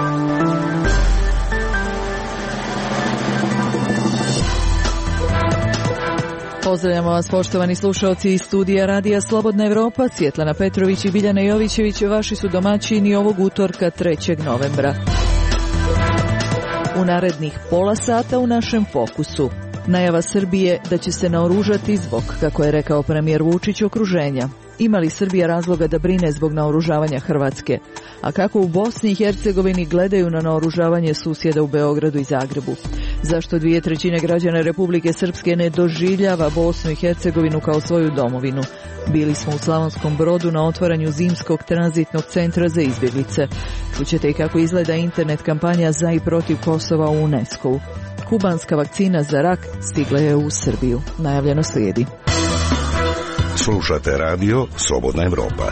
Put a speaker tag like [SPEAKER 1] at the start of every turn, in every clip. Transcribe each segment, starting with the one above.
[SPEAKER 1] Pozdravljamo vas, poštovani slušalci iz studija Radija Slobodna Evropa. Svjetlana Petrović i Biljana Jovićević vaši su domaćini ovog utorka 3. novembra. U narednih pola sata u našem fokusu. Najava Srbije da će se naoružati zbog, kako je rekao premijer Vučić, okruženja. Ima li Srbija razloga da brine zbog naoružavanja Hrvatske? A kako u Bosni i Hercegovini gledaju na naoružavanje susjeda u Beogradu i Zagrebu? Zašto 2/3 građana Republike Srpske ne doživljava Bosnu i Hercegovinu kao svoju domovinu? Bili smo u Slavonskom Brodu na otvaranju zimskog tranzitnog centra za izbjeglice. Čućete i kako izgleda internet kampanja za i protiv Kosova u UNESCO-u. Kubanska vakcina za rak stigla je u Srbiju. Najavljeno slijedi.
[SPEAKER 2] Slušate radio Slobodna Evropa.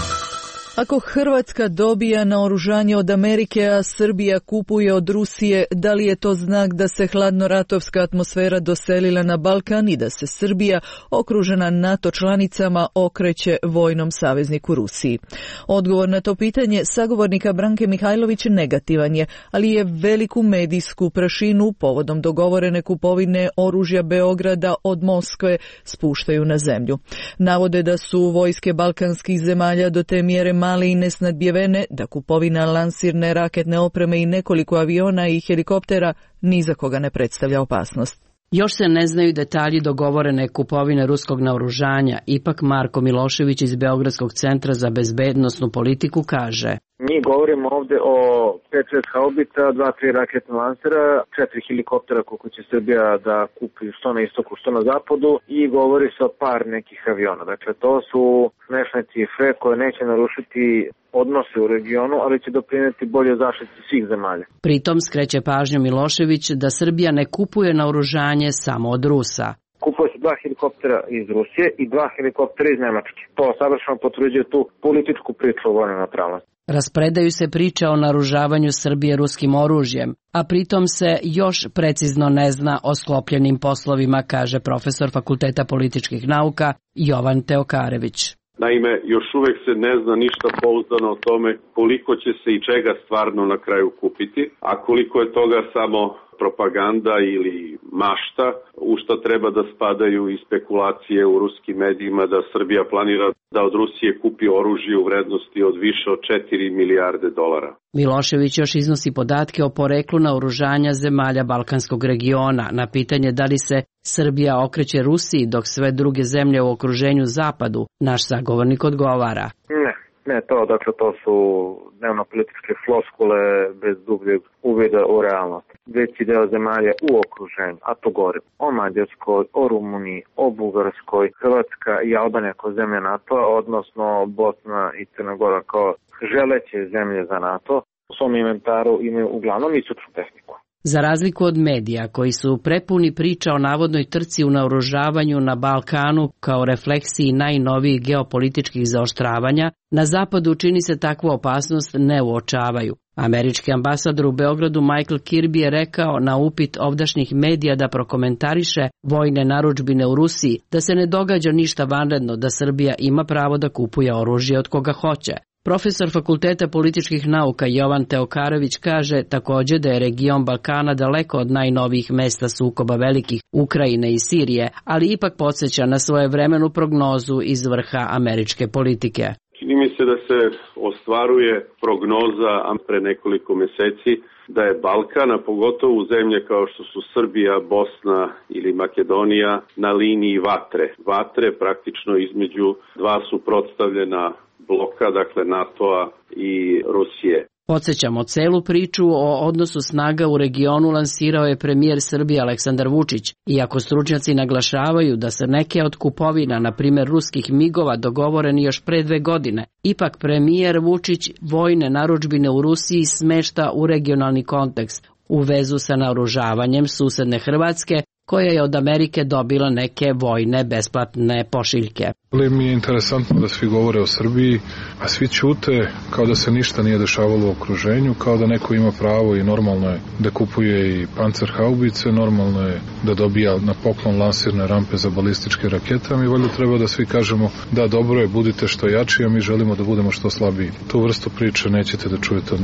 [SPEAKER 1] Ako Hrvatska dobija naoružanje od Amerike, a Srbija kupuje od Rusije, da li je to znak da se hladnoratovska atmosfera doselila na Balkan i da se Srbija, okružena NATO članicama, okreće vojnom savezniku Rusiji? Odgovor na to pitanje sagovornika Branke Mihajlović negativan je, ali je veliku medijsku prašinu povodom dogovorene kupovine oružja Beograda od Moskve spuštaju na zemlju. Navode da su vojske balkanskih zemalja do te mjere male i nesnadbjevene da kupovina lansirne raketne opreme i nekoliko aviona i helikoptera ni za koga ne predstavlja opasnost.
[SPEAKER 3] Još se ne znaju detalji dogovorene kupovine ruskog naoružanja, ipak Marko Milošević iz Beogradskog centra za bezbednosnu politiku kaže:
[SPEAKER 4] Mi govorimo ovdje o 5-6 haubica, 2-3 raketne lansera, 4 helikoptera koliko će Srbija da kupi što na istoku, što na zapadu i govori se o par nekih aviona. Dakle, to su smešne cifre koje neće narušiti odnose u regionu, ali će doprinijeti bolje zaštiti svih zemalja.
[SPEAKER 3] Pritom skreće pažnju Milošević da Srbija ne kupuje naoružanje samo od Rusa.
[SPEAKER 4] Kupuje se 2 helikoptera iz Rusije i 2 helikoptera iz Nemačke. To savršeno potvrđuje tu političku priču o vojnoj neutralnosti.
[SPEAKER 3] Raspredaju se priče o naoružavanju Srbije ruskim oružjem, a pritom se još precizno ne zna o sklopljenim poslovima, kaže profesor Fakulteta političkih nauka Jovan Teokarević.
[SPEAKER 5] Naime, još uvek se ne zna ništa pouzdano o tome koliko će se i čega stvarno na kraju kupiti, a koliko je toga samo propaganda ili mašta, u što treba da spadaju i spekulacije u ruskim medijima da Srbija planira da od Rusije kupi oružje u vrednosti od više od 4 milijarde dolara.
[SPEAKER 3] Milošević još iznosi podatke o poreklu naoružanja zemalja Balkanskog regiona. Na pitanje da li se Srbija okreće Rusiji dok sve druge zemlje u okruženju zapadu, naš sagovornik odgovara:
[SPEAKER 4] Ne, to su dnevno-političke floskule bez dubljeg uvida u realnost. Veći deo zemalja u okruženju, a to govorim o Mađarskoj, o Rumuniji, o Bugarskoj, Hrvatska i Albanija kao zemlje NATO, odnosno Bosna i Crna Gora kao želeće zemlje za NATO, u svom inventaru imaju uglavnom istočnu tehniku.
[SPEAKER 3] Za razliku od medija koji su prepuni priča o navodnoj trci u naoružavanju na Balkanu kao refleksiji najnovijih geopolitičkih zaoštravanja, na zapadu čini se takvu opasnost ne uočavaju. Američki ambasador u Beogradu Michael Kirby je rekao na upit ovdašnjih medija da prokomentariše vojne narudžbine u Rusiji da se ne događa ništa vanredno, da Srbija ima pravo da kupuje oružje od koga hoće. Profesor Fakulteta političkih nauka Jovan Teokarević kaže također da je region Balkana daleko od najnovijih mesta sukoba velikih Ukrajine i Sirije, ali ipak podsjeća na svojevremenu prognozu iz vrha američke politike.
[SPEAKER 5] Čini mi se da se ostvaruje prognoza pre nekoliko meseci da je Balkan, a pogotovo zemlje kao što su Srbija, Bosna ili Makedonija, na liniji vatre. Vatre praktično između dva suprotstavljena bloka, dakle NATO-a i Rusije.
[SPEAKER 3] Podsjećamo, celu priču o odnosu snaga u regionu lansirao je premijer Srbije Aleksandar Vučić. Iako stručnjaci naglašavaju da se neke od kupovina, na primjer ruskih migova, dogovoreni još pre 2 godine, ipak premijer Vučić vojne narudžbine u Rusiji smešta u regionalni kontekst, u vezu sa naoružavanjem susedne Hrvatske, koja je od Amerike dobila neke vojne besplatne pošiljke.
[SPEAKER 6] Mi je interesantno da svi govore o Srbiji, a svi ćute kao da se ništa nije dešavalo u okruženju, kao da neko ima pravo i normalno je da kupuje i pancerhaubice, normalno je da dobija na poklon lansirne rampe za balističke rakete, a mi valjda treba da svi kažemo da dobro je, budite što jači, a mi želimo da budemo što slabiji. Tu vrstu priče nećete da čujete od nas.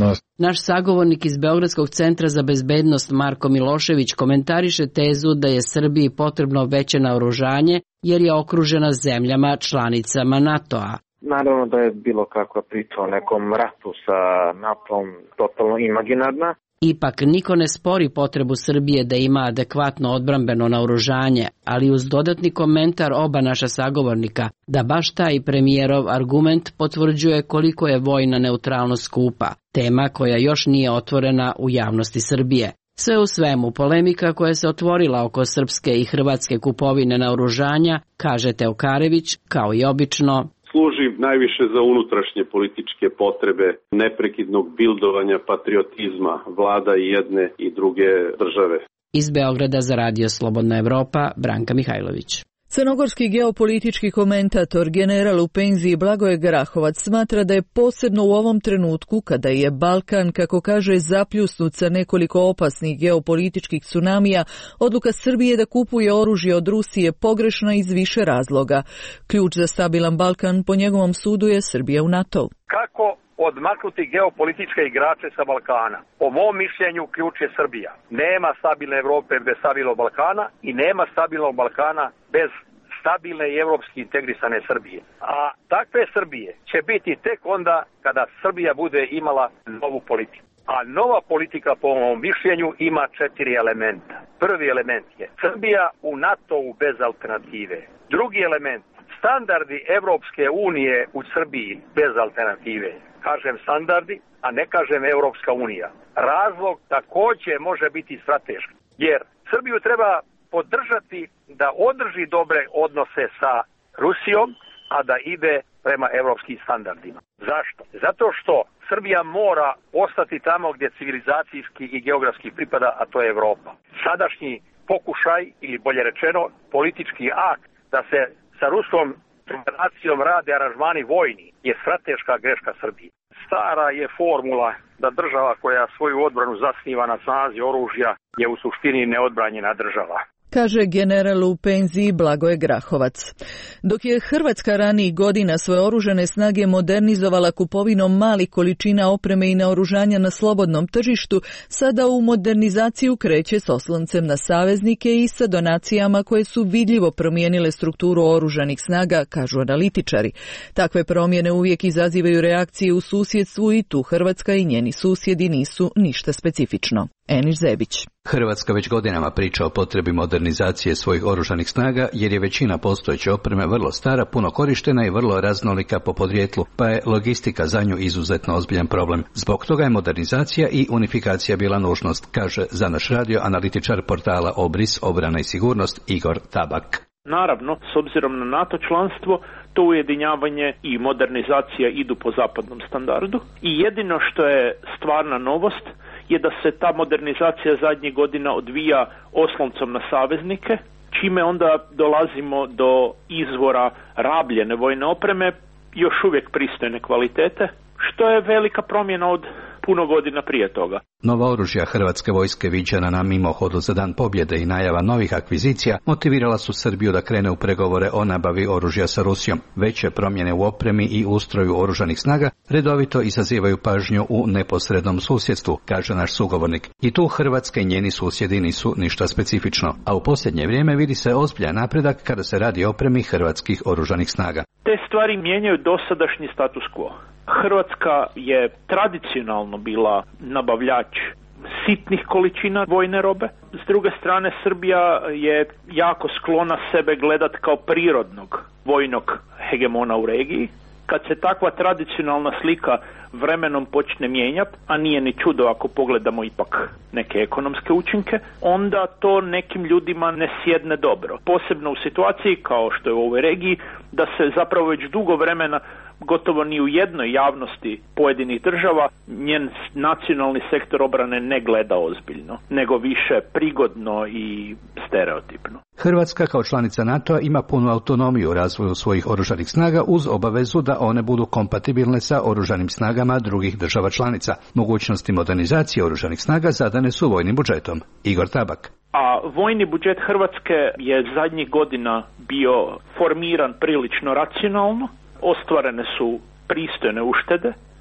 [SPEAKER 3] Naš sagovornik iz Beogradskog centra za bezbednost Marko Milošević komentariše tezu da je Srbiji potrebno veće naoružanje jer je okružena zemljama članicama NATO-a.
[SPEAKER 4] Naravno da je bilo kakva priča o nekom ratu sa NATO-om totalno imaginarna.
[SPEAKER 3] Ipak niko ne spori potrebu Srbije da ima adekvatno odbrambeno naoružanje, ali uz dodatni komentar oba naša sagovornika da baš taj premijerov argument potvrđuje koliko je vojna neutralnost skupa, tema koja još nije otvorena u javnosti Srbije. Sve u svemu, polemika koja se otvorila oko srpske i hrvatske kupovine naoružanja, kaže Teokarević, kao i obično,
[SPEAKER 5] služi najviše za unutrašnje političke potrebe neprekidnog bildovanja patriotizma vlada i jedne i druge države.
[SPEAKER 3] Iz Beograda za Radio Slobodna Evropa, Branka Mihajlović.
[SPEAKER 1] Crnogorski geopolitički komentator general u penziji Blagoje Grahovac smatra da je posebno u ovom trenutku, kada je Balkan, kako kaže, zapljusnut sa nekoliko opasnih geopolitičkih tsunamija, odluka Srbije da kupuje oružje od Rusije pogrešna iz više razloga. Ključ za stabilan Balkan, po njegovom sudu, je Srbija u NATO-u.
[SPEAKER 7] Kako odmaknuti geopolitičke igrače sa Balkana? Po mom mišljenju ključ je Srbija. Nema stabilne Evrope bez stabilnog Balkana i nema stabilnog Balkana bez stabilne i evropski integrisane Srbije. A takve Srbije će biti tek onda kada Srbija bude imala novu politiku. A nova politika, po mom mišljenju, ima 4 elementa. Prvi element je Srbija u NATO-u bez alternative. Drugi element, standardi Evropske unije u Srbiji bez alternative. Kažem standardi, a ne kažem Evropska unija. Razlog također može biti strateški, jer Srbiju treba podržati da održi dobre odnose sa Rusijom, a da ide prema evropskim standardima. Zašto? Zato što Srbija mora ostati tamo gdje civilizacijski i geografski pripada, a to je Evropa. Sadašnji pokušaj, ili bolje rečeno, politički akt da se sa Ruskom federacijom rade aranžmani vojni je strateška greška Srbije. Stara je formula da država koja svoju odbranu zasniva na snazi oružja je u suštini neodbranjena država,
[SPEAKER 1] kaže general u penziji Blagoje Grahovac. Dok je Hrvatska ranijih godina svoje oružane snage modernizovala kupovinom malih količina opreme i naoružanja na slobodnom tržištu, sada u modernizaciju kreće s osloncem na saveznike i sa donacijama koje su vidljivo promijenile strukturu oružanih snaga, kažu analitičari. Takve promjene uvijek izazivaju reakcije u susjedstvu i tu Hrvatska i njeni susjedi nisu ništa specifično. Eniš Zebić.
[SPEAKER 8] Hrvatska već godinama priča o potrebi modernizacije svojih oružanih snaga jer je većina postojeće opreme vrlo stara, puno korištena i vrlo raznolika po podrijetlu, pa je logistika za nju izuzetno ozbiljan problem. Zbog toga je modernizacija i unifikacija bila nužnost, kaže za naš radio analitičar portala Obris, obrana i sigurnost Igor Tabak.
[SPEAKER 9] Naravno, s obzirom na NATO članstvo, to ujedinjavanje i modernizacija idu po zapadnom standardu i jedino što je stvarna novost je da se ta modernizacija zadnjih godina odvija osloncom na saveznike, čime onda dolazimo do izvora rabljene vojne opreme, još uvijek pristojne kvalitete, što je velika promjena od puno godina prije toga.
[SPEAKER 8] Nova oružja hrvatske vojske viđena na mimohodu za Dan pobjede i najava novih akvizicija motivirala su Srbiju da krene u pregovore o nabavi oružja sa Rusijom. Veće promjene u opremi i ustroju oružanih snaga redovito izazivaju pažnju u neposrednom susjedstvu, kaže naš sugovornik. I tu Hrvatska i njeni susjedi nisu ništa specifično, a u posljednje vrijeme vidi se ozbiljan napredak kada se radi o opremi hrvatskih oružanih snaga.
[SPEAKER 9] Te stvari mijenjaju dosadašnji status quo. Hrvatska je tradicionalno bila nabavljač sitnih količina vojne robe. S druge strane, Srbija je jako sklona sebe gledati kao prirodnog vojnog hegemona u regiji. Kad se takva tradicionalna slika vremenom počne mijenjati, a nije ni čudo ako pogledamo ipak neke ekonomske učinke, onda to nekim ljudima ne sjedne dobro. Posebno u situaciji kao što je u ovoj regiji, da se zapravo već dugo vremena gotovo ni u jednoj javnosti pojedinih država njen nacionalni sektor obrane ne gleda ozbiljno, nego više prigodno i stereotipno.
[SPEAKER 8] Hrvatska kao članica NATO-a ima punu autonomiju u razvoju svojih oružanih snaga uz obavezu da one budu kompatibilne sa oružanim snagama drugih država članica. Mogućnosti modernizacije oružanih snaga zadane su vojnim budžetom. Igor Tabak.
[SPEAKER 9] A vojni budžet Hrvatske je zadnjih godina bio formiran prilično racionalno. Ostvarene su pristojne uštede,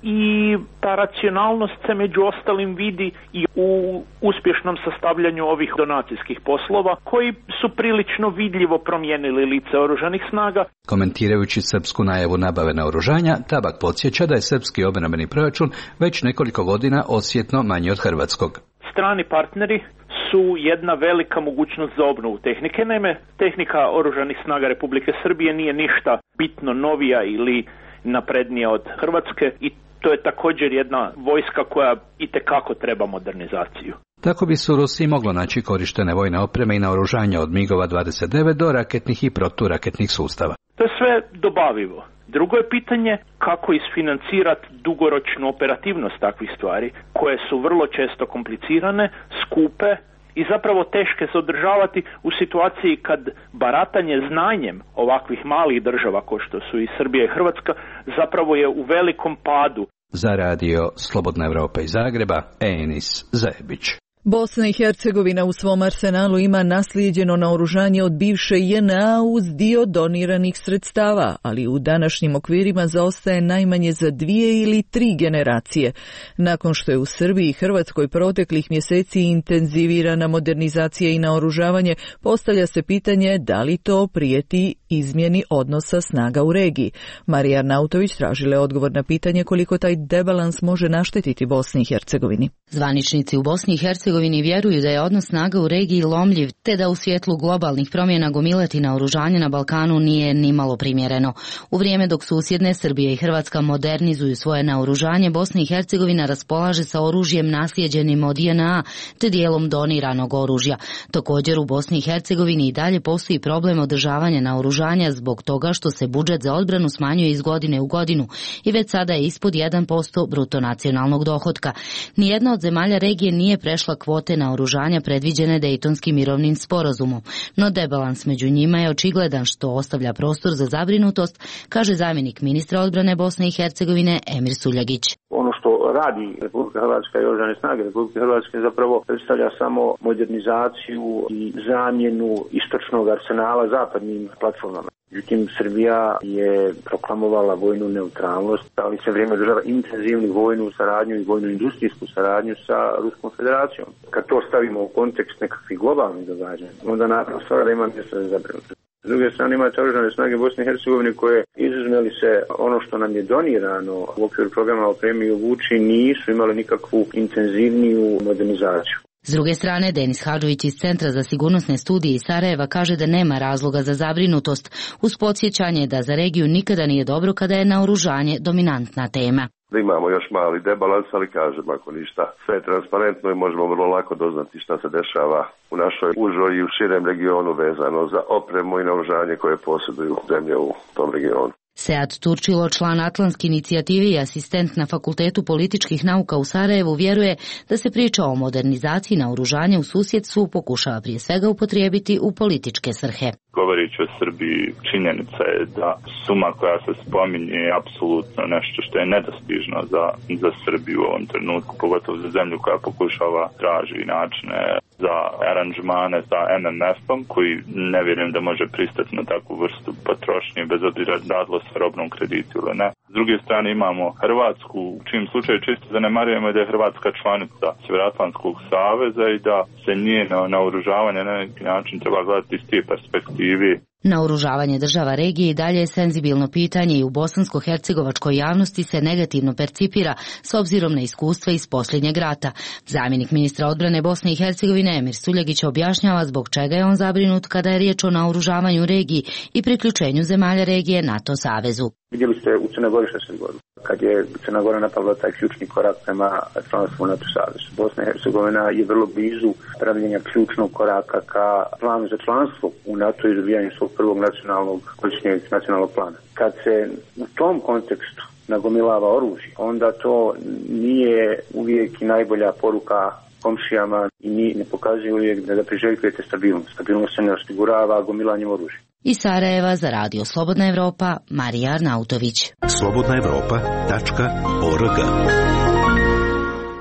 [SPEAKER 9] i ta racionalnost se među ostalim vidi i u uspješnom sastavljanju ovih donacijskih poslova koji su prilično vidljivo promijenili lice oružanih snaga.
[SPEAKER 8] Komentirajući srpsku najavu nabave naoružanja, Tabak podsjeća da je srpski obrambeni proračun već nekoliko godina osjetno manji od hrvatskog.
[SPEAKER 9] Strani partneri su jedna velika mogućnost za obnovu tehnike. Naime, tehnika oružanih snaga Republike Srbije nije ništa bitno novija ili naprednija od Hrvatske i to je također jedna vojska koja itekako treba modernizaciju.
[SPEAKER 8] Tako bi se u Rusiji moglo naći korištene vojne opreme i naoružanja od MiG-ova 29 do raketnih i proturaketnih sustava.
[SPEAKER 9] To je sve dobavivo. Drugo je pitanje kako isfinancirati dugoročnu operativnost takvih stvari, koje su vrlo često komplicirane, skupe i zapravo teške se održavati u situaciji kad baratanje znanjem ovakvih malih država kao što su i Srbija i Hrvatska zapravo je u velikom padu.
[SPEAKER 8] Za radio Slobodna Evropa iz Zagreba, Enis Zajebić.
[SPEAKER 1] Bosna i Hercegovina u svom arsenalu ima naslijeđeno naoružanje od bivše JNA uz dio doniranih sredstava, ali u današnjim okvirima zaostaje najmanje za 2 ili 3 generacije. Nakon što je u Srbiji i Hrvatskoj proteklih mjeseci intenzivirana modernizacija i naoružavanje, postavlja se pitanje da li to prijeti izmjeni odnosa snaga u regiji. Marija Arnautović tražila je odgovor na pitanje koliko taj debalans može naštetiti Bosni i Hercegovini.
[SPEAKER 10] Zvaničnici u Bosni i Hercegovini vjeruju da je odnos snaga u regiji lomljiv, te da u svjetlu globalnih promjena gomilati naoružanje na Balkanu nije ni malo primjereno. U vrijeme dok susjedne Srbija i Hrvatska modernizuju svoje naoružanje, Bosna i Hercegovina raspolaže sa oružjem naslijeđenim od JNA, te dijelom doniranog oružja. Također u Bosni i Hercegovini i dalje postoji problem održavanja naoružanja zbog toga što se budžet za odbranu smanjuje iz godine u godinu i već sada je ispod 1% bruto nacionalnog dohotka. Nijedna od zemalja regije nije prešla kvote naoružanja predviđene Dejtonskim mirovnim sporazumom, no debalans među njima je očigledan što ostavlja prostor za zabrinutost, kaže zamjenik ministra odbrane Bosne i Hercegovine Emir Suljagić.
[SPEAKER 11] Ono što radi Republika Hrvatska i oružane snage Republike Hrvatske zapravo predstavlja samo modernizaciju i zamjenu istočnog arsenala zapadnim platformama. Međutim, Srbija je proklamovala vojnu neutralnost, ali se vrijeme održava intenzivnu vojnu saradnju i vojnu industrijsku saradnju sa Ruskom federacijom. Kad to stavimo u kontekst nekakvih globalnih događanja, onda naravno stvar da ima mjesto za zabrinutost. S druge strane imate oružane snage Bosne i Hercegovine koje, izuzmeli se ono što nam je donirano u okviru programa Opremi i obuči, nisu imali nikakvu intenzivniju modernizaciju.
[SPEAKER 10] S druge strane, Denis Hadžović iz Centra za sigurnosne studije iz Sarajeva kaže da nema razloga za zabrinutost, uz podsjećanje da za regiju nikada nije dobro kada je naoružanje dominantna tema.
[SPEAKER 12] Imamo još mali debalans, ali kažem, ako ništa, sve je transparentno i možemo vrlo lako doznati šta se dešava u našoj užoj i u širem regionu vezano za opremu i naoružanje koje posjeduju zemlje u tom regionu.
[SPEAKER 10] Sead Turčilo, član Atlantske inicijative i asistent na Fakultetu političkih nauka u Sarajevu, vjeruje da se priča o modernizaciji naoružanja u susjedstvu pokušava prije svega upotrijebiti u političke svrhe.
[SPEAKER 13] Govoreći o Srbiji, činjenica je da suma koja se spominje je apsolutno nešto što je nedostižno za Srbiju u ovom trenutku, pogotovo za zemlju koja pokušava traži načine za aranžmane sa MMF-om, koji ne vjerujem da može pristati na takvu vrstu potrošnje, bez obzira radilo se robnom kreditu ili ne. S druge strane imamo Hrvatsku, u čijem slučaju čisto zanemarujemo da je Hrvatska članica Sjevernoatlantskog saveza i da se njeno naoružavanje na neki način treba gledati iz te perspektive.
[SPEAKER 10] Naoružavanje država regije i dalje je senzibilno pitanje i u bosansko-hercegovačkoj javnosti se negativno percipira s obzirom na iskustva iz posljednjeg rata. Zamjenik ministra odbrane Bosne i Hercegovine Emir Suljagić objašnjava zbog čega je on zabrinut kada je riječ o naoružavanju regiji i priključenju zemalja regije NATO savezu.
[SPEAKER 11] Vidjeli ste u Crnoj Gori što se dogodilo. Kad je Crna Gora napravila taj ključni korak prema članstvu NATO savezu. Bosna i Hercegovina je vrlo blizu pravljenja ključnog koraka ka planu za članstvo u NATO i dobijanju svog prvog nacionalnog godišnjeg nacionalnog plana. Kad se u tom kontekstu nagomilava oružje, onda to nije uvijek i najbolja poruka komšijama i ne pokazuje uvijek da priželjkujete stabilnost. Stabilnost se ne osigurava gomilanjem oružja.
[SPEAKER 10] Iz Sarajeva za radio Slobodna Evropa, Marija Arnautović.
[SPEAKER 2] slobodnaevropa.org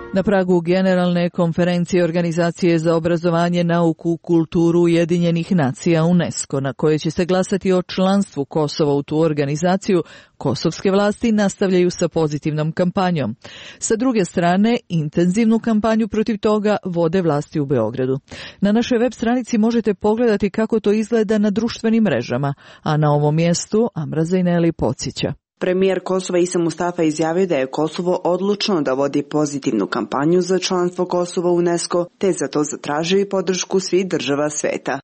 [SPEAKER 1] Na pragu Generalne konferencije Organizacije za obrazovanje, nauku, kulturu Ujedinjenih nacija UNESCO, na kojoj će se glasati o članstvu Kosova u tu organizaciju, kosovske vlasti nastavljaju sa pozitivnom kampanjom. Sa druge strane, intenzivnu kampanju protiv toga vode vlasti u Beogradu. Na našoj web stranici možete pogledati kako to izgleda na društvenim mrežama, a na ovom mjestu Amra Zajneli podsjeća.
[SPEAKER 14] Premijer Kosova Isa Mustafa izjavio da je Kosovo odlučno da vodi pozitivnu kampanju za članstvo Kosova u UNESCO, te za to zatražio i podršku svih država sveta.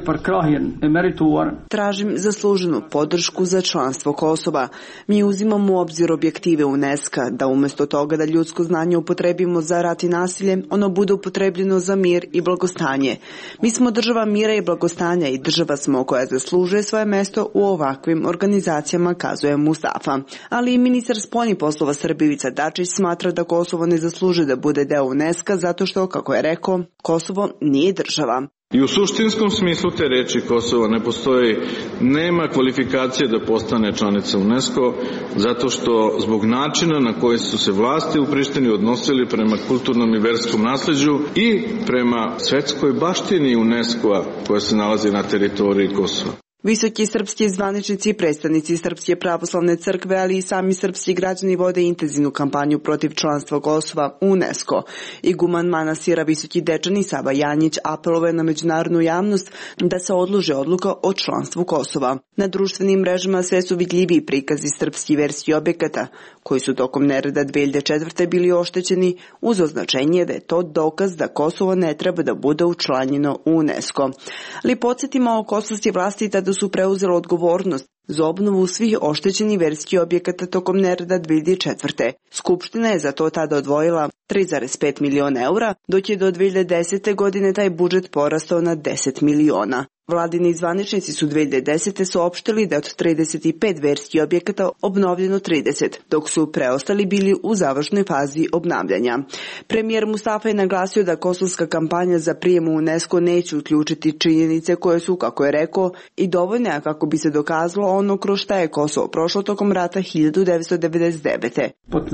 [SPEAKER 14] Tražim zasluženu podršku za članstvo Kosova. Mi uzimamo u obzir objektive UNESCO da umjesto toga da ljudsko znanje upotrebimo za rat i nasilje, ono bude upotrebljeno za mir i blagostanje. Mi smo država mira i blagostanja i država smo koja zaslužuje svoje mesto u ovakvim organizacijama, kazuje Mustafa. Ali i ministar spoljnih poslova Srbije Ivica Dačić smatra da Kosovo ne zaslužuje da bude deo UNESCO zato što, kako je rekao, Kosovo nije država.
[SPEAKER 15] I u suštinskom smislu te reči Kosovo ne postoji, nema kvalifikacije da postane članica UNESCO, zato što zbog načina na koji su se vlasti u Prištini odnosili prema kulturnom i verskom nasleđu i prema svetskoj baštini UNESCO-a koja se nalazi na teritoriji Kosova.
[SPEAKER 14] Visoki srpski zvaničnici, predstavnici Srpske pravoslavne crkve, ali i sami srpski građani vode intenzivnu kampanju protiv članstva Kosova u UNESCO. Iguman manastira Visoki Dečani Sava Janjić apelovao na međunarodnu javnost da se odloži odluka o članstvu Kosova. Na društvenim mrežama sve su vidljiviji prikazi srpskih verskih objekata, koji su tokom nereda 2004. bili oštećeni uz označenje da je to dokaz da Kosovo ne treba da bude učlanjeno u UNESCO. Ali podsjetimo, kosovske vlasti tada su preuzele odgovornost za obnovu svih oštećenih verskih objekata tokom nereda 2004. Skupština je za to tada odvojila 3,5 miliona eura, dok je do 2010. godine taj budžet porastao na 10 miliona. Vladini zvaničnici su 2010. saopštili da je od 35 verskih objekata obnovljeno 30, dok su preostali bili u završnoj fazi obnavljanja. Premijer Mustafa je naglasio da kosovska kampanja za prijem u UNESCO neće uključiti činjenice koje su, kako je rekao, i dovoljne kako bi se dokazalo ono kroz šta je Kosovo prošlo tokom rata 1999.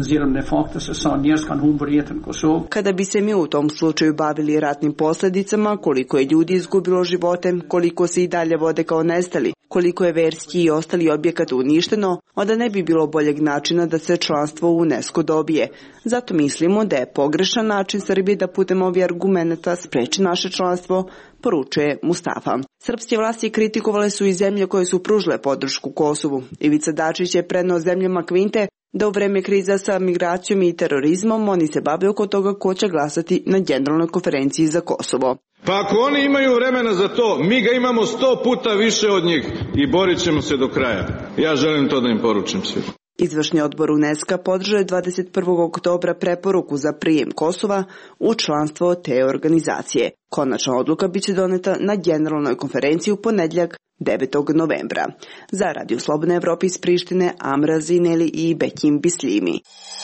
[SPEAKER 14] Kada bi se mi u tom slučaju bavili ratnim posljedicama, koliko je ljudi izgubilo živote, koliko se i dalje vode kao nestali, koliko je verski i ostali objekat uništeno, onda ne bi bilo boljeg načina da se članstvo u UNESCO dobije. Zato mislimo da je pogrešan način Srbije da putem ovih argumenata spreči naše članstvo, poručuje Mustafa. Srpske vlasti kritikovale su i zemlje koje su pružile podršku Kosovu. Ivica Dačić je preneo zemljama kvinte da u vreme kriza sa migracijom i terorizmom oni se bave oko toga ko će glasati na Generalnoj konferenciji za Kosovo.
[SPEAKER 15] Pa ako oni imaju vremena za to, mi ga imamo 100 puta više od njih i borit ćemo se do kraja. Ja želim to da im poručim svi.
[SPEAKER 14] Izvršni odbor UNESCO podržao je 21. oktobra preporuku za prijem Kosova u članstvo te organizacije. Konačna odluka biće doneta na Generalnoj konferenciji u ponedjeljak 9. novembra. Za Radio Slobodna Evropa iz Prištine, Amra Zajneli i Bekim Bislimi.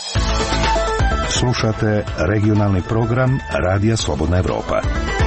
[SPEAKER 2] Slušate regionalni program Radija Slobodna Evropa.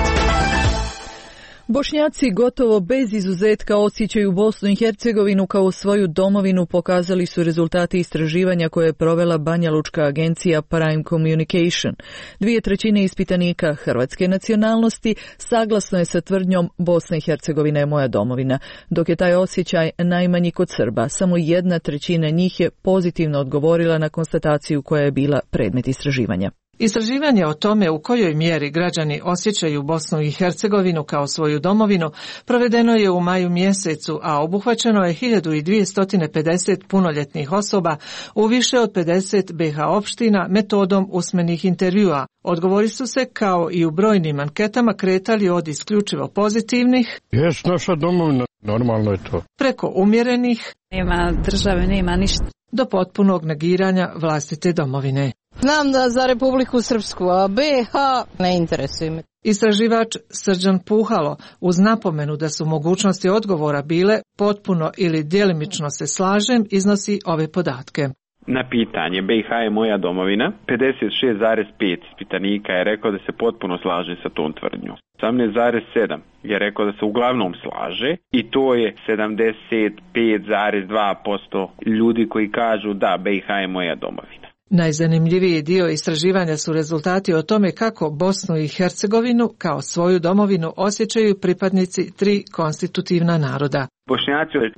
[SPEAKER 1] Bošnjaci gotovo bez izuzetka osjećaju Bosnu i Hercegovinu kao svoju domovinu, pokazali su rezultati istraživanja koje je provela banjalučka agencija Prime Communication. 2/3 ispitanika hrvatske nacionalnosti saglasno je sa tvrdnjom Bosna i Hercegovina je moja domovina, dok je taj osjećaj najmanji kod Srba. Samo 1/3 njih je pozitivno odgovorila na konstataciju koja je bila predmet istraživanja.
[SPEAKER 16] Istraživanje o tome u kojoj mjeri građani osjećaju Bosnu i Hercegovinu kao svoju domovinu provedeno je u maju mjesecu, a obuhvaćeno je 1250 punoljetnih osoba u više od 50 BiH opština metodom usmenih intervjua. Odgovori su se, kao i u brojnim anketama, kretali od isključivo pozitivnih,
[SPEAKER 17] jes naša domovina, normalno je to,
[SPEAKER 16] preko umjerenih,
[SPEAKER 18] nema države, nema ništa,
[SPEAKER 16] do potpunog negiranja vlastite domovine.
[SPEAKER 18] Znam da za Republiku Srpsku, a BiH ne interesuje me.
[SPEAKER 16] Istraživač Srđan Puhalo, uz napomenu da su mogućnosti odgovora bile potpuno ili djelimično se slažem, iznosi ove podatke.
[SPEAKER 19] Na pitanje BiH je moja domovina, 56,5 ispitanika je rekao da se potpuno slaže sa tom tvrdnjom. 18,7 je rekao da se uglavnom slaže i to je 75,2% ljudi koji kažu da BiH je moja domovina.
[SPEAKER 16] Najzanimljiviji dio istraživanja su rezultati o tome kako Bosnu i Hercegovinu kao svoju domovinu osjećaju pripadnici tri konstitutivna naroda.
[SPEAKER 19] Bošnjaci od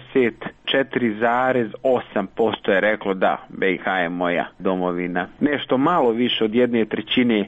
[SPEAKER 19] 94,8% je reklo da, BiH je moja domovina. Nešto malo više od 1/3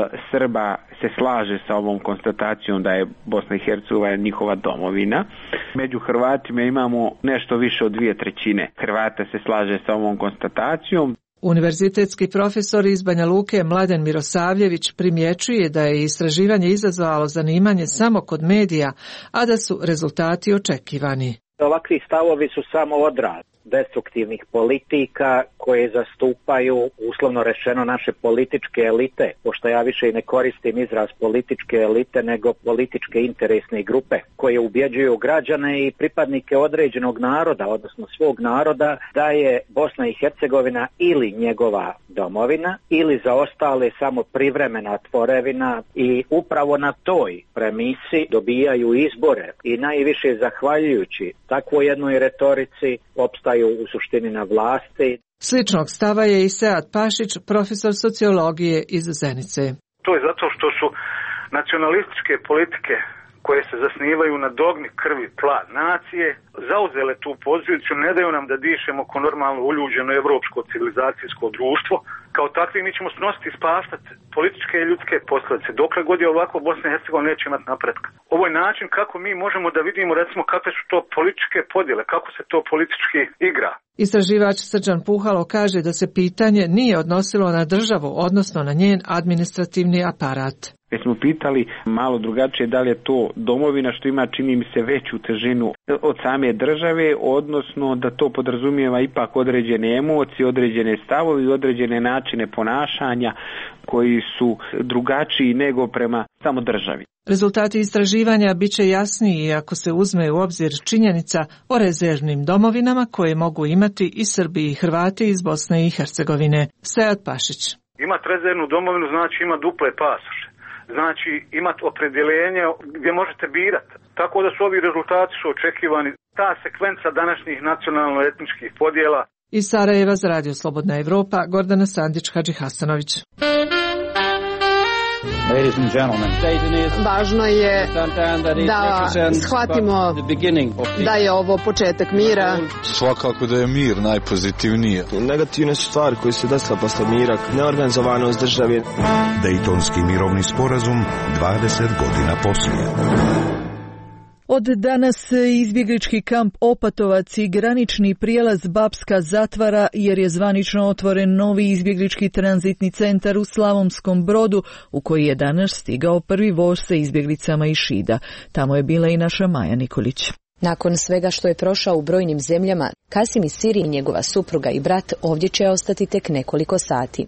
[SPEAKER 19] Srba se slaže sa ovom konstatacijom da je Bosna i Hercegovina njihova domovina. Među Hrvatima imamo nešto više od 2/3 Hrvata se slaže sa ovom konstatacijom.
[SPEAKER 16] Univerzitetski profesor iz Banja Luke Mladen Mirosavljević primjećuje da je istraživanje izazvalo zanimanje samo kod medija, a da su rezultati očekivani.
[SPEAKER 20] Ovakvi stavovi su samo odraz destruktivnih politika koje zastupaju, uslovno rečeno, naše političke elite, pošto ja više i ne koristim izraz političke elite, nego političke interesne grupe koje ubjeđuju građane i pripadnike određenog naroda, odnosno svog naroda, da je Bosna i Hercegovina ili njegova domovina, ili za ostale samo privremena tvorevina, i upravo na toj premisi dobijaju izbore i najviše zahvaljujući takvoj jednoj retorici opstaju u suštini na vlasti.
[SPEAKER 16] Sličnog stava je i Sead Pašić, profesor sociologije iz Zenice.
[SPEAKER 21] To je zato što su nacionalističke politike koje se zasnivaju na dogmi krvi, tla, nacije, zauzele tu poziciju, ne daju nam da dišemo ko normalno uljuđeno evropsko civilizacijsko društvo. Kao takvi mi ćemo snositi i spaštati političke i ljudske posljedice. Dokle god je ovako, Bosna i Hercegovina neće imati napretka. Ovo je način kako mi možemo da vidimo, recimo, kakve su to političke podjele, kako se to politički igra.
[SPEAKER 16] Istraživač Srđan Puhalo kaže da se pitanje nije odnosilo na državu, odnosno na njen administrativni aparat.
[SPEAKER 19] Već smo pitali malo drugačije da li je to domovina što ima, čini mi se, veću težinu od same države, odnosno da to podrazumijeva ipak određene emocije, određene stavovi i određene načine ponašanja koji su drugačiji nego prema samo državi.
[SPEAKER 16] Rezultati istraživanja bit će jasniji ako se uzme u obzir činjenica o rezervnim domovinama koje mogu imati i Srbi i Hrvati iz Bosne i Hercegovine. Sead Pašić.
[SPEAKER 21] Imati rezervnu domovinu znači ima duple pasoše. Znači imati opredjeljenje gdje možete birati. Tako da su ovi rezultati su očekivani. Ta sekvenca današnjih nacionalno-etničkih podjela.
[SPEAKER 16] Iz Sarajeva za Radio Slobodna Evropa, Gordana Sandić-Hadžihasanović.
[SPEAKER 22] Važno je da shvatimo da je ovo početak mira.
[SPEAKER 23] Svakako da je mir najpozitivnije.
[SPEAKER 24] Negativne su stvari koje se desila posle mira, neorganizovanost države.
[SPEAKER 2] Dejtonski mirovni sporazum 20 godina poslije.
[SPEAKER 1] Od danas izbjeglički kamp Opatovac i granični prijelaz Bapska zatvara jer je zvanično otvoren novi izbjeglički tranzitni centar u Slavonskom Brodu u koji je danas stigao prvi voz sa izbjeglicama iz Šida. Tamo je bila i naša Maja Nikolić.
[SPEAKER 25] Nakon svega što je prošao u brojnim zemljama, Kasim iz Sirije i njegova supruga i brat ovdje će ostati tek nekoliko sati.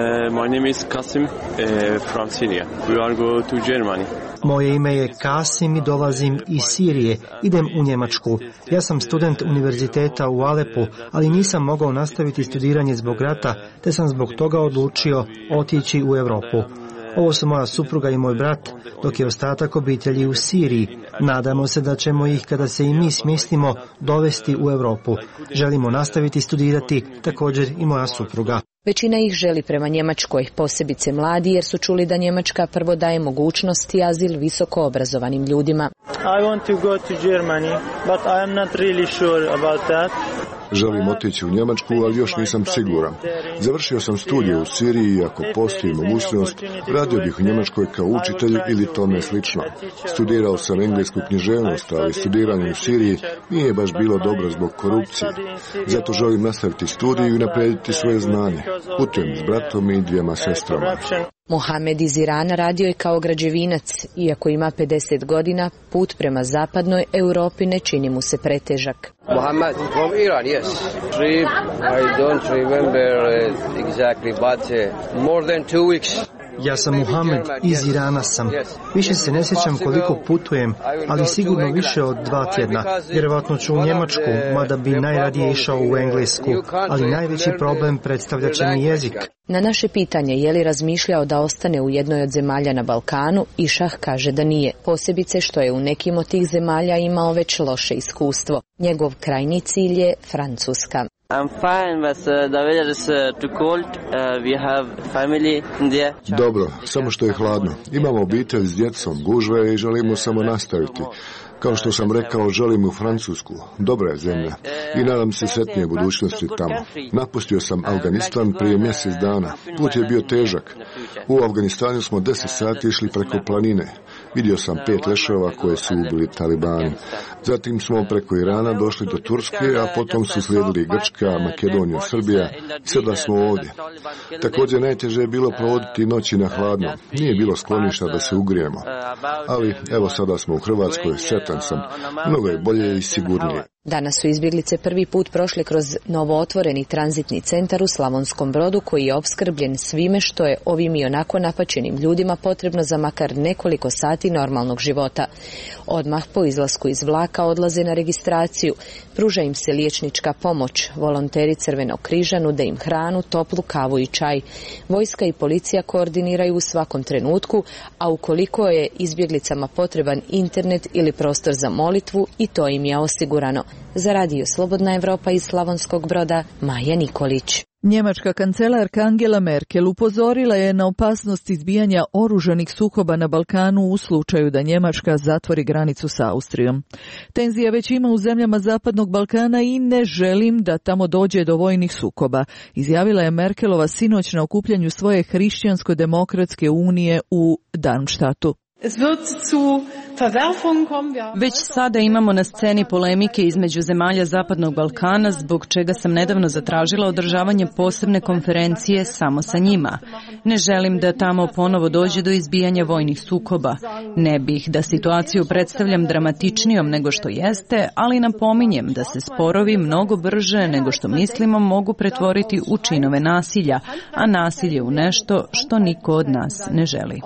[SPEAKER 26] My name is Kasim from Syria. We are go to Germany.
[SPEAKER 27] Moje ime je Kasim i dolazim iz Sirije. Idem u Njemačku. Ja sam student univerziteta u Alepu, ali nisam mogao nastaviti studiranje zbog rata, te sam zbog toga odlučio otići u Europu. Ovo su moja supruga i moj brat, dok je ostatak obitelji u Siriji. Nadamo se da ćemo ih, kada se i mi smjestimo, dovesti u Europu. Želimo nastaviti studirati, također i moja supruga.
[SPEAKER 25] Većina ih želi prema Njemačkoj, posebice mladi, jer su čuli da Njemačka prvo daje mogućnost i azil visoko obrazovanim ljudima.
[SPEAKER 28] I want to go to Germany, but I am not really sure about that.
[SPEAKER 29] Želim otići u Njemačku, ali još nisam siguran. Završio sam studije u Siriji i ako postoji mogućnost, radio bih u Njemačkoj kao učitelj ili tome slično. Studirao sam englesku književnost, ali studiranje u Siriji nije baš bilo dobro zbog korupcije. Zato želim nastaviti studiju i naprediti svoje znanje. Putujem s bratom i 2 sestrama.
[SPEAKER 25] Mohamed iz Irana radio je kao građevinac. Iako ima 50 godina, put prema zapadnoj Europi ne čini mu se pretežak.
[SPEAKER 30] Mohamed from Iran, yes. Trip, I don't remember exactly, but more than 2 weeks.
[SPEAKER 27] Ja sam Muhammed, iz Irana sam. Više se ne sjećam koliko putujem, ali sigurno više od 2 tjedna. Vjerovatno ću u Njemačku, mada bi najradije išao u Englesku, ali najveći problem predstavlja će mi jezik.
[SPEAKER 25] Na naše pitanje je li razmišljao da ostane u jednoj od zemalja na Balkanu, Išah kaže da nije, posebice što je u nekim od tih zemalja imao već loše iskustvo. Njegov krajnji cilj je Francuska.
[SPEAKER 30] I'm fine, but the weather is too cold. We have family there.
[SPEAKER 29] Dobro, samo što je hladno. Imamo obitelj s djecom, gužve i želimo samo nastaviti. Kao što sam rekao, želim u Francusku. Dobra je zemlja i nadam se sretnije budućnosti tamo. Napustio sam Afganistan prije mjesec dana. Put je bio težak. U Afganistanu smo 10 sati išli preko planine. Vidio sam 5 leševa koje su ubili talibani. Zatim smo preko Irana došli do Turske, a potom su slijedili Grčka, Makedonija, Srbija i sada smo ovdje. Također najteže je bilo provoditi noći na hladno. Nije bilo skloništa da se ugrijemo. Ali evo sada smo u Hrvatskoj, sretan sam. Mnogo je bolje i sigurnije.
[SPEAKER 25] Danas su izbjeglice prvi put prošle kroz novootvoreni tranzitni centar u Slavonskom Brodu koji je opskrbljen svime što je ovim i onako napačenim ljudima potrebno za makar nekoliko sati normalnog života. Odmah po izlasku iz vlaka odlaze na registraciju, pruža im se liječnička pomoć, volonteri Crvenog križa nude im hranu, toplu kavu i čaj. Vojska i policija koordiniraju u svakom trenutku, a ukoliko je izbjeglicama potreban internet ili prostor za molitvu, i to im je osigurano. Za Radio Slobodna Evropa iz Slavonskog Broda, Maja Nikolić.
[SPEAKER 1] Njemačka kancelarka Angela Merkel upozorila je na opasnost izbijanja oružanih sukoba na Balkanu u slučaju da Njemačka zatvori granicu s Austrijom. Tenzija već ima u zemljama Zapadnog Balkana i ne želim da tamo dođe do vojnih sukoba, izjavila je Merkelova sinoć na okupljanju svoje Hrišćansko-demokratske unije u Darmstadtu.
[SPEAKER 3] Već sada imamo na sceni polemike između zemalja Zapadnog Balkana, zbog čega sam nedavno zatražila održavanje posebne konferencije samo sa njima. Ne želim da tamo ponovo dođe do izbijanja vojnih sukoba. Ne bih da situaciju predstavljam dramatičnijom nego što jeste, ali napominjem da se sporovi mnogo brže nego što mislimo mogu pretvoriti u činove nasilja, a nasilje u nešto što niko od nas ne želi.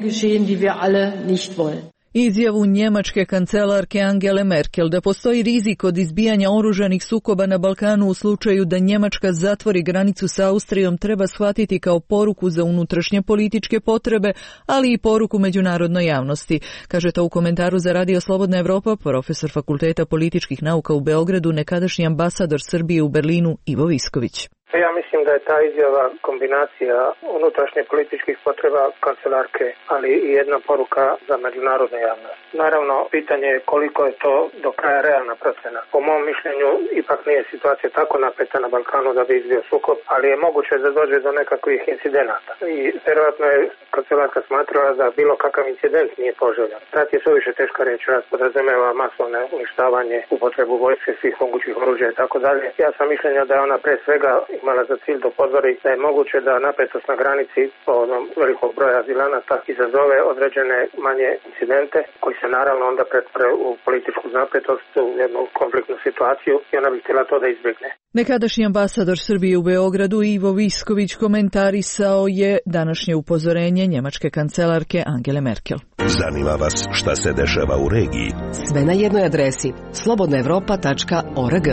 [SPEAKER 1] Izjavu njemačke kancelarke Angele Merkel da postoji rizik od izbijanja oružanih sukoba na Balkanu u slučaju da Njemačka zatvori granicu s Austrijom treba shvatiti kao poruku za unutrašnje političke potrebe, ali i poruku međunarodnoj javnosti, kaže to u komentaru za Radio Slobodna Evropa profesor Fakulteta političkih nauka u Beogradu, nekadašnji ambasador Srbije u Berlinu Ivo Visković.
[SPEAKER 4] Ja mislim da je ta izjava kombinacija unutrašnje političkih potreba kancelarke, ali i jedna poruka za međunarodnu javnost. Naravno, pitanje je koliko je to do kraja realna procena. Po mom mišljenju, ipak nije situacija tako napeta na Balkanu da bi izbio sukob, ali je moguće da dođe do nekakvih incidenata. I vjerojatno je kancelarka smatrala da bilo kakav incident nije poželjan. Rat je suviše teška riječ, rat podrazumijeva masovne uništavanje, upotrebu vojske, svih mogućih oružja i tako dalje. Ja sam mišljenja da je ona pre svega imala za cilj da upozori da je moguće da napetost na granici povodom velikog broja azilanata izazove određene manje incidente koji se naravno onda pretvore u političku napetost, u jednu konfliktnu situaciju i ona bi htjela to da izbjegne.
[SPEAKER 1] Nekadašnji ambasador Srbije u Beogradu Ivo Visković komentarisao je današnje upozorenje njemačke kancelarke Angele Merkel.
[SPEAKER 2] Zanima vas šta se dešava u regiji?
[SPEAKER 5] Sve na jednoj adresi slobodnaevropa.org.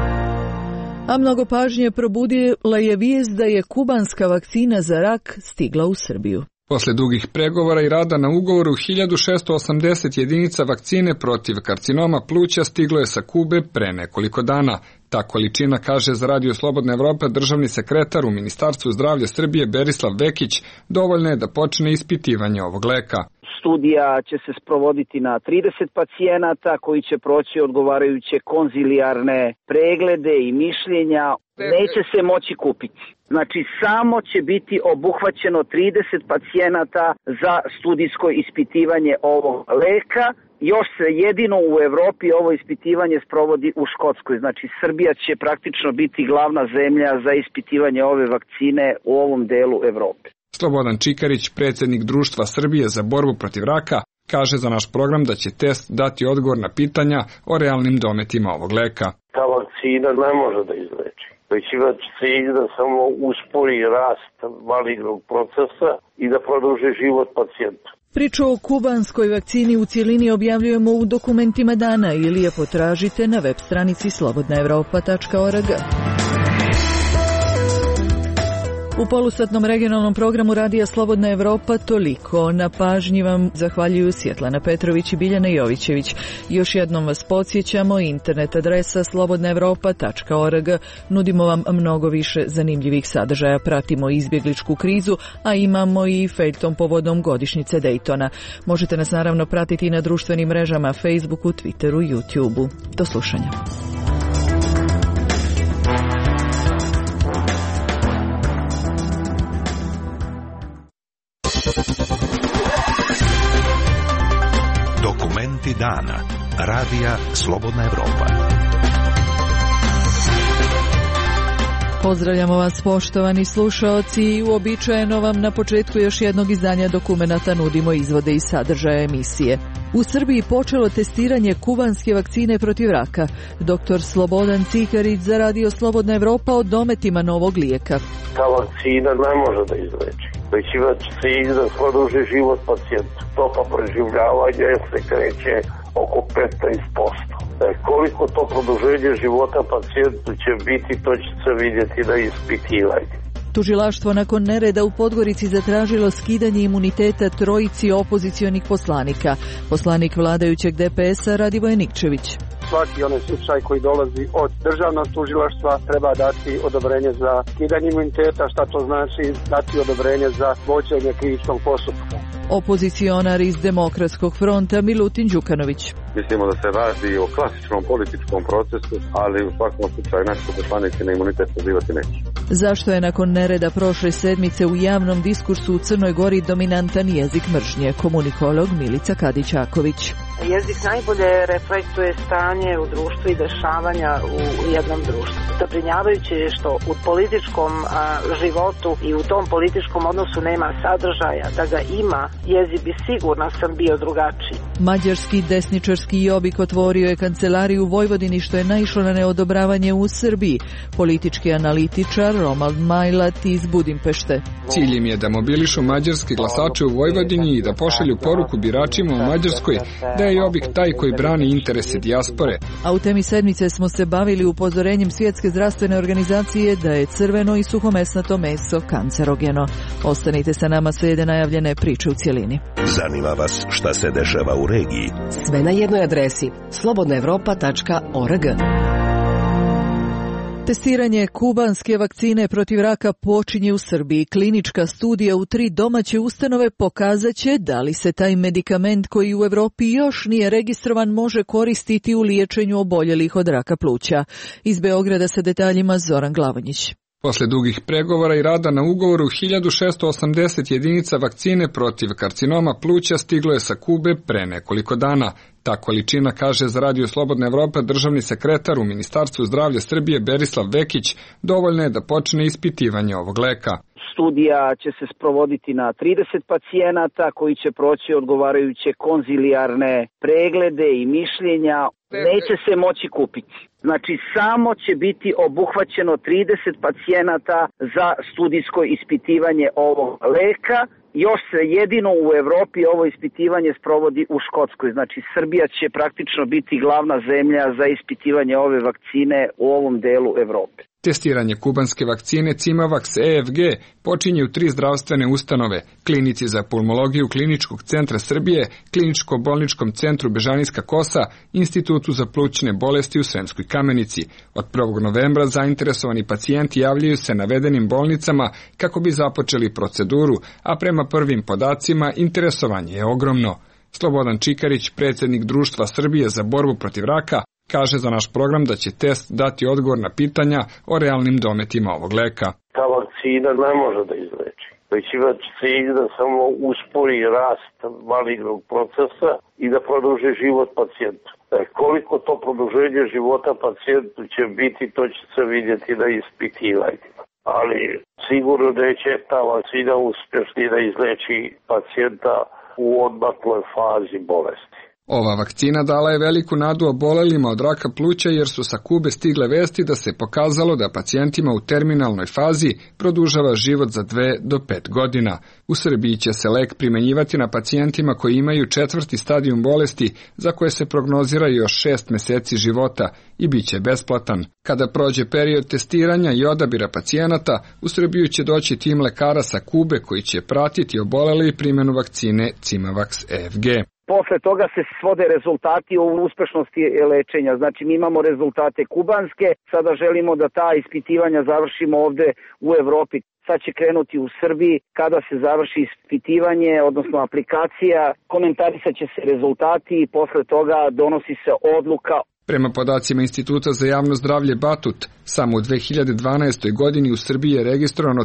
[SPEAKER 1] A mnogo pažnje probudila je vijest da je kubanska vakcina za rak stigla u Srbiju.
[SPEAKER 6] Posle dugih pregovora i rada na ugovoru, 1680 jedinica vakcine protiv karcinoma pluća stiglo je sa Kube pre nekoliko dana. Ta količina, kaže za Radio Slobodna Evropa državni sekretar u Ministarstvu zdravlja Srbije Berislav Vekić, dovoljno je da počne ispitivanje ovog leka.
[SPEAKER 7] Studija će se sprovoditi na 30 pacijenata koji će proći odgovarajuće konzilijarne preglede i mišljenja. Neće se moći kupiti. Znači samo će biti obuhvaćeno 30 pacijenata za studijsko ispitivanje ovog leka. Još se jedino u Evropi ovo ispitivanje sprovodi u Škotskoj. Znači Srbija će praktično biti glavna zemlja za ispitivanje ove vakcine u ovom delu Evrope.
[SPEAKER 6] Slobodan Čikarić, predsjednik Društva Srbije za borbu protiv raka, kaže za naš program da će test dati odgovor na pitanja o realnim dometima ovog leka.
[SPEAKER 8] Ta vakcina ne može da izleči, već ima cilj da samo uspori rast malignog procesa i da produži život pacijenta.
[SPEAKER 1] Priču o kubanskoj vakcini u cijelini objavljujemo u dokumentima dana ili je potražite na web stranici slobodnaevropa.org. U polusatnom regionalnom programu Radija Slobodna Evropa toliko. Na pažnji vam zahvaljuju Svjetlana Petrović i Biljana Jovićević. Još jednom vas podsjećamo, internet adresa slobodnaevropa.org. Nudimo vam mnogo više zanimljivih sadržaja. Pratimo izbjegličku krizu, a imamo i feljton povodom godišnjice Daytona. Možete nas naravno pratiti i na društvenim mrežama Facebooku, Twitteru, YouTubeu. Do slušanja.
[SPEAKER 2] Dokumenti dana. Radija Slobodna Evropa.
[SPEAKER 1] Pozdravljamo vas, poštovani slušaoci, i uobičajeno vam na početku još jednog izdanja dokumenata nudimo izvode i sadržaja emisije. U Srbiji počelo testiranje kubanske vakcine protiv raka. Dr. Slobodan Cikarić za Radio Slobodna Evropa o dometima novog lijeka.
[SPEAKER 8] Ta vakcina ne može da izleči. Već ima cilj da produži život pacijentu. Stopa preživljavanja se kreće oko 15%. Koliko to produženje života pacijentu će biti, to će se vidjeti na ispitivanju.
[SPEAKER 1] Tužilaštvo nakon nereda u Podgorici zatražilo skidanje imuniteta trojici opozicionih poslanika. Poslanik vladajućeg DPS-a Radivoj Nikčević.
[SPEAKER 9] Svaki onaj slučaj koji dolazi od državnog tužilaštva treba dati odobrenje za skidanje imuniteta, šta to znači dati odobrenje za vođenje krivičnog postupka.
[SPEAKER 1] Opozicionar iz Demokratskog fronta Milutin Đukanović.
[SPEAKER 10] Mislimo da se radi o klasičnom političkom procesu, ali u svakom slučaju naši poslanici na imunitet pozivati neće.
[SPEAKER 1] Zašto je nakon nereda prošle sedmice u javnom diskursu u Crnoj Gori dominantan jezik mržnje? Komunikolog Milica Kadić-Aković.
[SPEAKER 11] Jezik najbolje reflektuje stanje u društvu i dešavanja u jednom društvu. Zabrinjavajuće je što u političkom životu i u tom političkom odnosu nema sadržaja. Da ga ima, jezik bi sigurno sam bio drugačiji.
[SPEAKER 1] Mađarski desničarski Jobbik otvorio je kancelariju u Vojvodini, što je naišlo na neodobravanje u Srbiji. Politički analitičar Romald Majlat iz Budimpešte.
[SPEAKER 6] Cilj im je da mobilišu mađarske glasače u Vojvodini i da pošalju poruku biračima u Mađarskoj da je Jobbik taj koji brani interese dijaspore.
[SPEAKER 1] A u temi sedmice smo se bavili upozorenjem Svjetske zdravstvene organizacije da je crveno i suhomesnato meso kancerogeno. Ostanite sa nama, slijede najavljene priče u cjelini.
[SPEAKER 2] Zanima vas šta se dešava u regiji?
[SPEAKER 5] Sve na jednoj adresi slobodnaevropa.org.
[SPEAKER 1] Testiranje kubanske vakcine protiv raka počinje u Srbiji. Klinička studija u 3 domaće ustanove pokazat će da li se taj medikament koji u Evropi još nije registrovan može koristiti u liječenju oboljelih od raka pluća. Iz Beograda sa detaljima Zoran Glavonjić.
[SPEAKER 6] Posle dugih pregovora i rada na ugovoru, 1680 jedinica vakcine protiv karcinoma pluća stiglo je sa Kube pre nekoliko dana. Ta količina, kaže za Radio Slobodna Evropa državni sekretar u Ministarstvu zdravlja Srbije Berislav Vekić, dovoljno je da počne ispitivanje ovog leka.
[SPEAKER 7] Studija će se sprovoditi na 30 pacijenata koji će proći odgovarajuće konzilijarne preglede i mišljenja. Neće se moći kupiti. Znači, samo će biti obuhvaćeno 30 pacijenata za studijsko ispitivanje ovog leka. Još se jedino u Evropi ovo ispitivanje sprovodi u Škotskoj. Znači, Srbija će praktično biti glavna zemlja za ispitivanje ove vakcine u ovom delu Evrope.
[SPEAKER 6] Testiranje kubanske vakcine Cimavax EFG počinje u 3 zdravstvene ustanove, klinici za pulmologiju Kliničkog centra Srbije, Kliničko-bolničkom centru Bežanijska Kosa, Institutu za plućne bolesti u Sremskoj Kamenici. Od 1. novembra zainteresovani pacijenti javljaju se navedenim bolnicama kako bi započeli proceduru, a prema prvim podacima interesovanje je ogromno. Slobodan Čikarić, predsjednik Društva Srbije za borbu protiv raka, kaže za naš program da će test dati odgovor na pitanja o realnim dometima ovog leka.
[SPEAKER 8] Ta vakcina ne može da izleči. Već ima cilj da samo uspori rast malignog procesa i da produži život pacijentu. Koliko to produženje života pacijentu će biti, to će se vidjeti na ispitivanju. Ali sigurno neće ta vakcina uspješni da izleči pacijenta u odmakloj fazi bolesti.
[SPEAKER 6] Ova vakcina dala je veliku nadu obolelima od raka pluća jer su sa Kube stigle vesti da se pokazalo da pacijentima u terminalnoj fazi produžava život za 2 do 5 godina. U Srbiji će se lek primenjivati na pacijentima koji imaju 4. stadijum bolesti za koje se prognozira još 6 meseci života i bit će besplatan. Kada prođe period testiranja i odabira pacijenata, u Srbiju će doći tim lekara sa Kube koji će pratiti obolele i primjenu vakcine Cimavax EFG.
[SPEAKER 7] Posle toga se svode rezultati o uspešnosti lečenja. Znači mi imamo rezultate kubanske, sada želimo da ta ispitivanja završimo ovde u Evropi. Sad će krenuti u Srbiji kada se završi ispitivanje, odnosno aplikacija, komentarisat će se rezultati i posle toga donosi se odluka.
[SPEAKER 6] Prema podacima Instituta za javno zdravlje Batut, samo u 2012. godini u Srbiji je registrovano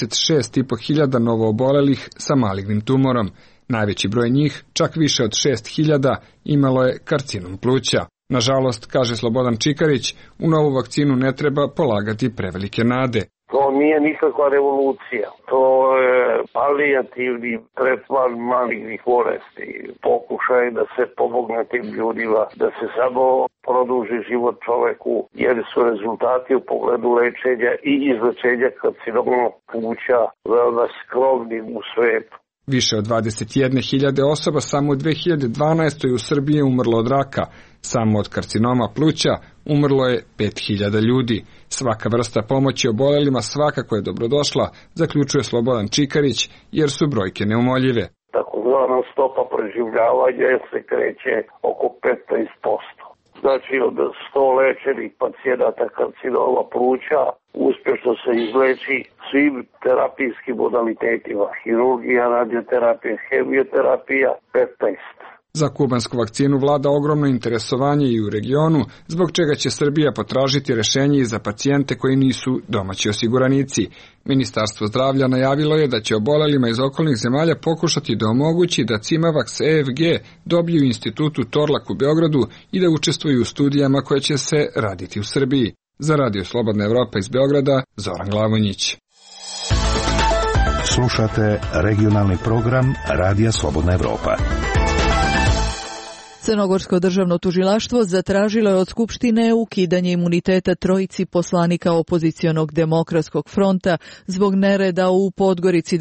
[SPEAKER 6] 36.500 novoobolelih sa malignim tumorom. Najveći broj njih, čak više od 6.000, imalo je karcinom pluća. Nažalost, kaže Slobodan Čikarić, u novu vakcinu ne treba polagati prevelike nade.
[SPEAKER 8] To nije nikakva revolucija. To je palijativni tretman malignih bolesti. Pokušaj da se pomogne tim ljudima, da se samo produži život čoveku, jer su rezultati u pogledu lečenja i izlečenja karcinoma pluća veoma skromni u svetu.
[SPEAKER 6] Više od 21.000 osoba samo u 2012. u Srbiji je umrlo od raka. Samo od karcinoma pluća umrlo je 5.000 ljudi. Svaka vrsta pomoći obolelima svakako je dobrodošla, zaključuje Slobodan Čikarić, jer su brojke neumoljive.
[SPEAKER 8] Takozvana stopa preživljavanja se kreće oko 15%. Znači od 100 lečenih pacijenata karcinoma pluća uspješno se izleči svim terapijskim modalitetima, hirurgija, radioterapija, hemioterapija, 15.
[SPEAKER 6] Za kubansku vakcinu vlada ogromno interesovanje i u regionu, zbog čega će Srbija potražiti rešenje i za pacijente koji nisu domaći osiguranici. Ministarstvo zdravlja najavilo je da će obolelima iz okolnih zemalja pokušati da omogući da Cimavax EFG dobiju institutu Torlak u Beogradu i da učestvuju u studijama koje će se raditi u Srbiji. Za Radio Slobodna Evropa iz Beograda, Zoran Glavonjić.
[SPEAKER 2] Slušate regionalni program Radija Slobodna Evropa.
[SPEAKER 1] Crnogorsko državno tužilaštvo zatražilo je od Skupštine ukidanje imuniteta trojici poslanika opozicionog Demokratskog fronta zbog nereda u Podgorici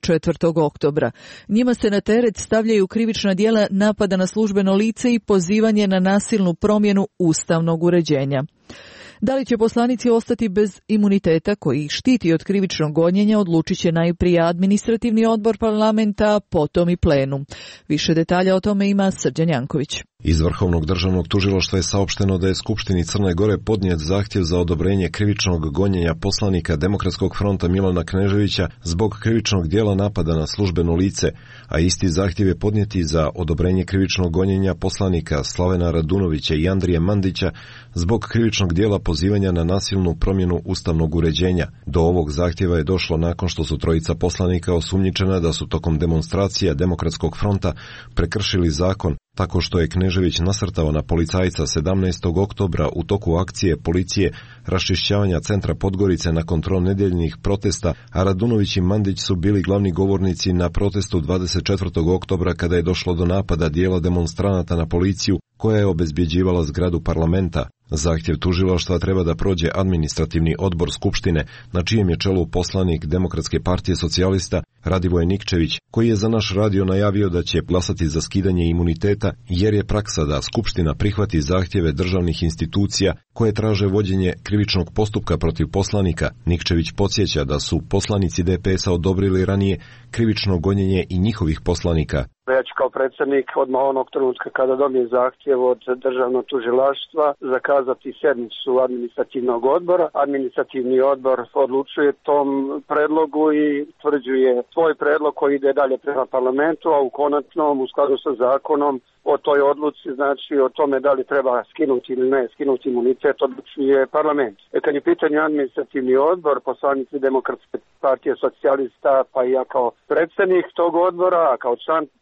[SPEAKER 1] 24. oktobra. Njima se na teret stavljaju krivična djela napada na službeno lice i pozivanje na nasilnu promjenu ustavnog uređenja. Da li će poslanici ostati bez imuniteta koji ih štiti od krivičnog gonjenja, odlučit će najprije administrativni odbor parlamenta, potom i plenum. Više detalja o tome ima Srđan Janković.
[SPEAKER 12] Iz Vrhovnog državnog tužilaštva je saopšteno da je Skupštini Crne Gore podnijet zahtjev za odobrenje krivičnog gonjenja poslanika Demokratskog fronta Milana Kneževića zbog krivičnog dijela napada na službeno lice, a isti zahtjev je podnijeti za odobrenje krivičnog gonjenja poslanika Slavena Radunovića i Andrije Mandića zbog krivičnog dijela pozivanja na nasilnu promjenu ustavnog uređenja. Do ovog zahtjeva je došlo nakon što su trojica poslanika osumnjičena da su tokom demonstracija Demokratskog fronta prekršili zakon tako što je Knežević nasrtao na policajca 17. oktobra u toku akcije policije raščišćavanja centra Podgorice nakon tronedeljnih protesta, a Radunović i Mandić su bili glavni govornici na protestu 24. oktobra kada je došlo do napada dijela demonstranata na policiju koja je obezbjeđivala zgradu parlamenta. Zahtjev tužilaštva treba da prođe administrativni odbor Skupštine, na čijem je čelu poslanik Demokratske partije socijalista Radivoje Nikčević, koji je za naš radio najavio da će glasati za skidanje imuniteta, jer je praksa da Skupština prihvati zahtjeve državnih institucija koje traže vođenje krivičnog postupka protiv poslanika. Nikčević podsjeća da su poslanici DPS-a odobrili ranije krivično gonjenje i njihovih poslanika.
[SPEAKER 9] Ja ću kao predsjednik odmah onog trenutka kada dobijem zahtjev od državnog tužilaštva zakazati sednicu administrativnog odbora. Administrativni odbor odlučuje tom predlogu i tvrđuje svoj predlog koji ide dalje prema parlamentu, a u konačnom u skladu sa zakonom o toj odluci, znači o tome da li treba skinuti ili ne skinuti imunitet, odlučuje parlament. Kad je pitanje administrativni odbor, poslanici Demokratske partije socijalista, pa i ja kao predsjednik tog odbora, kao član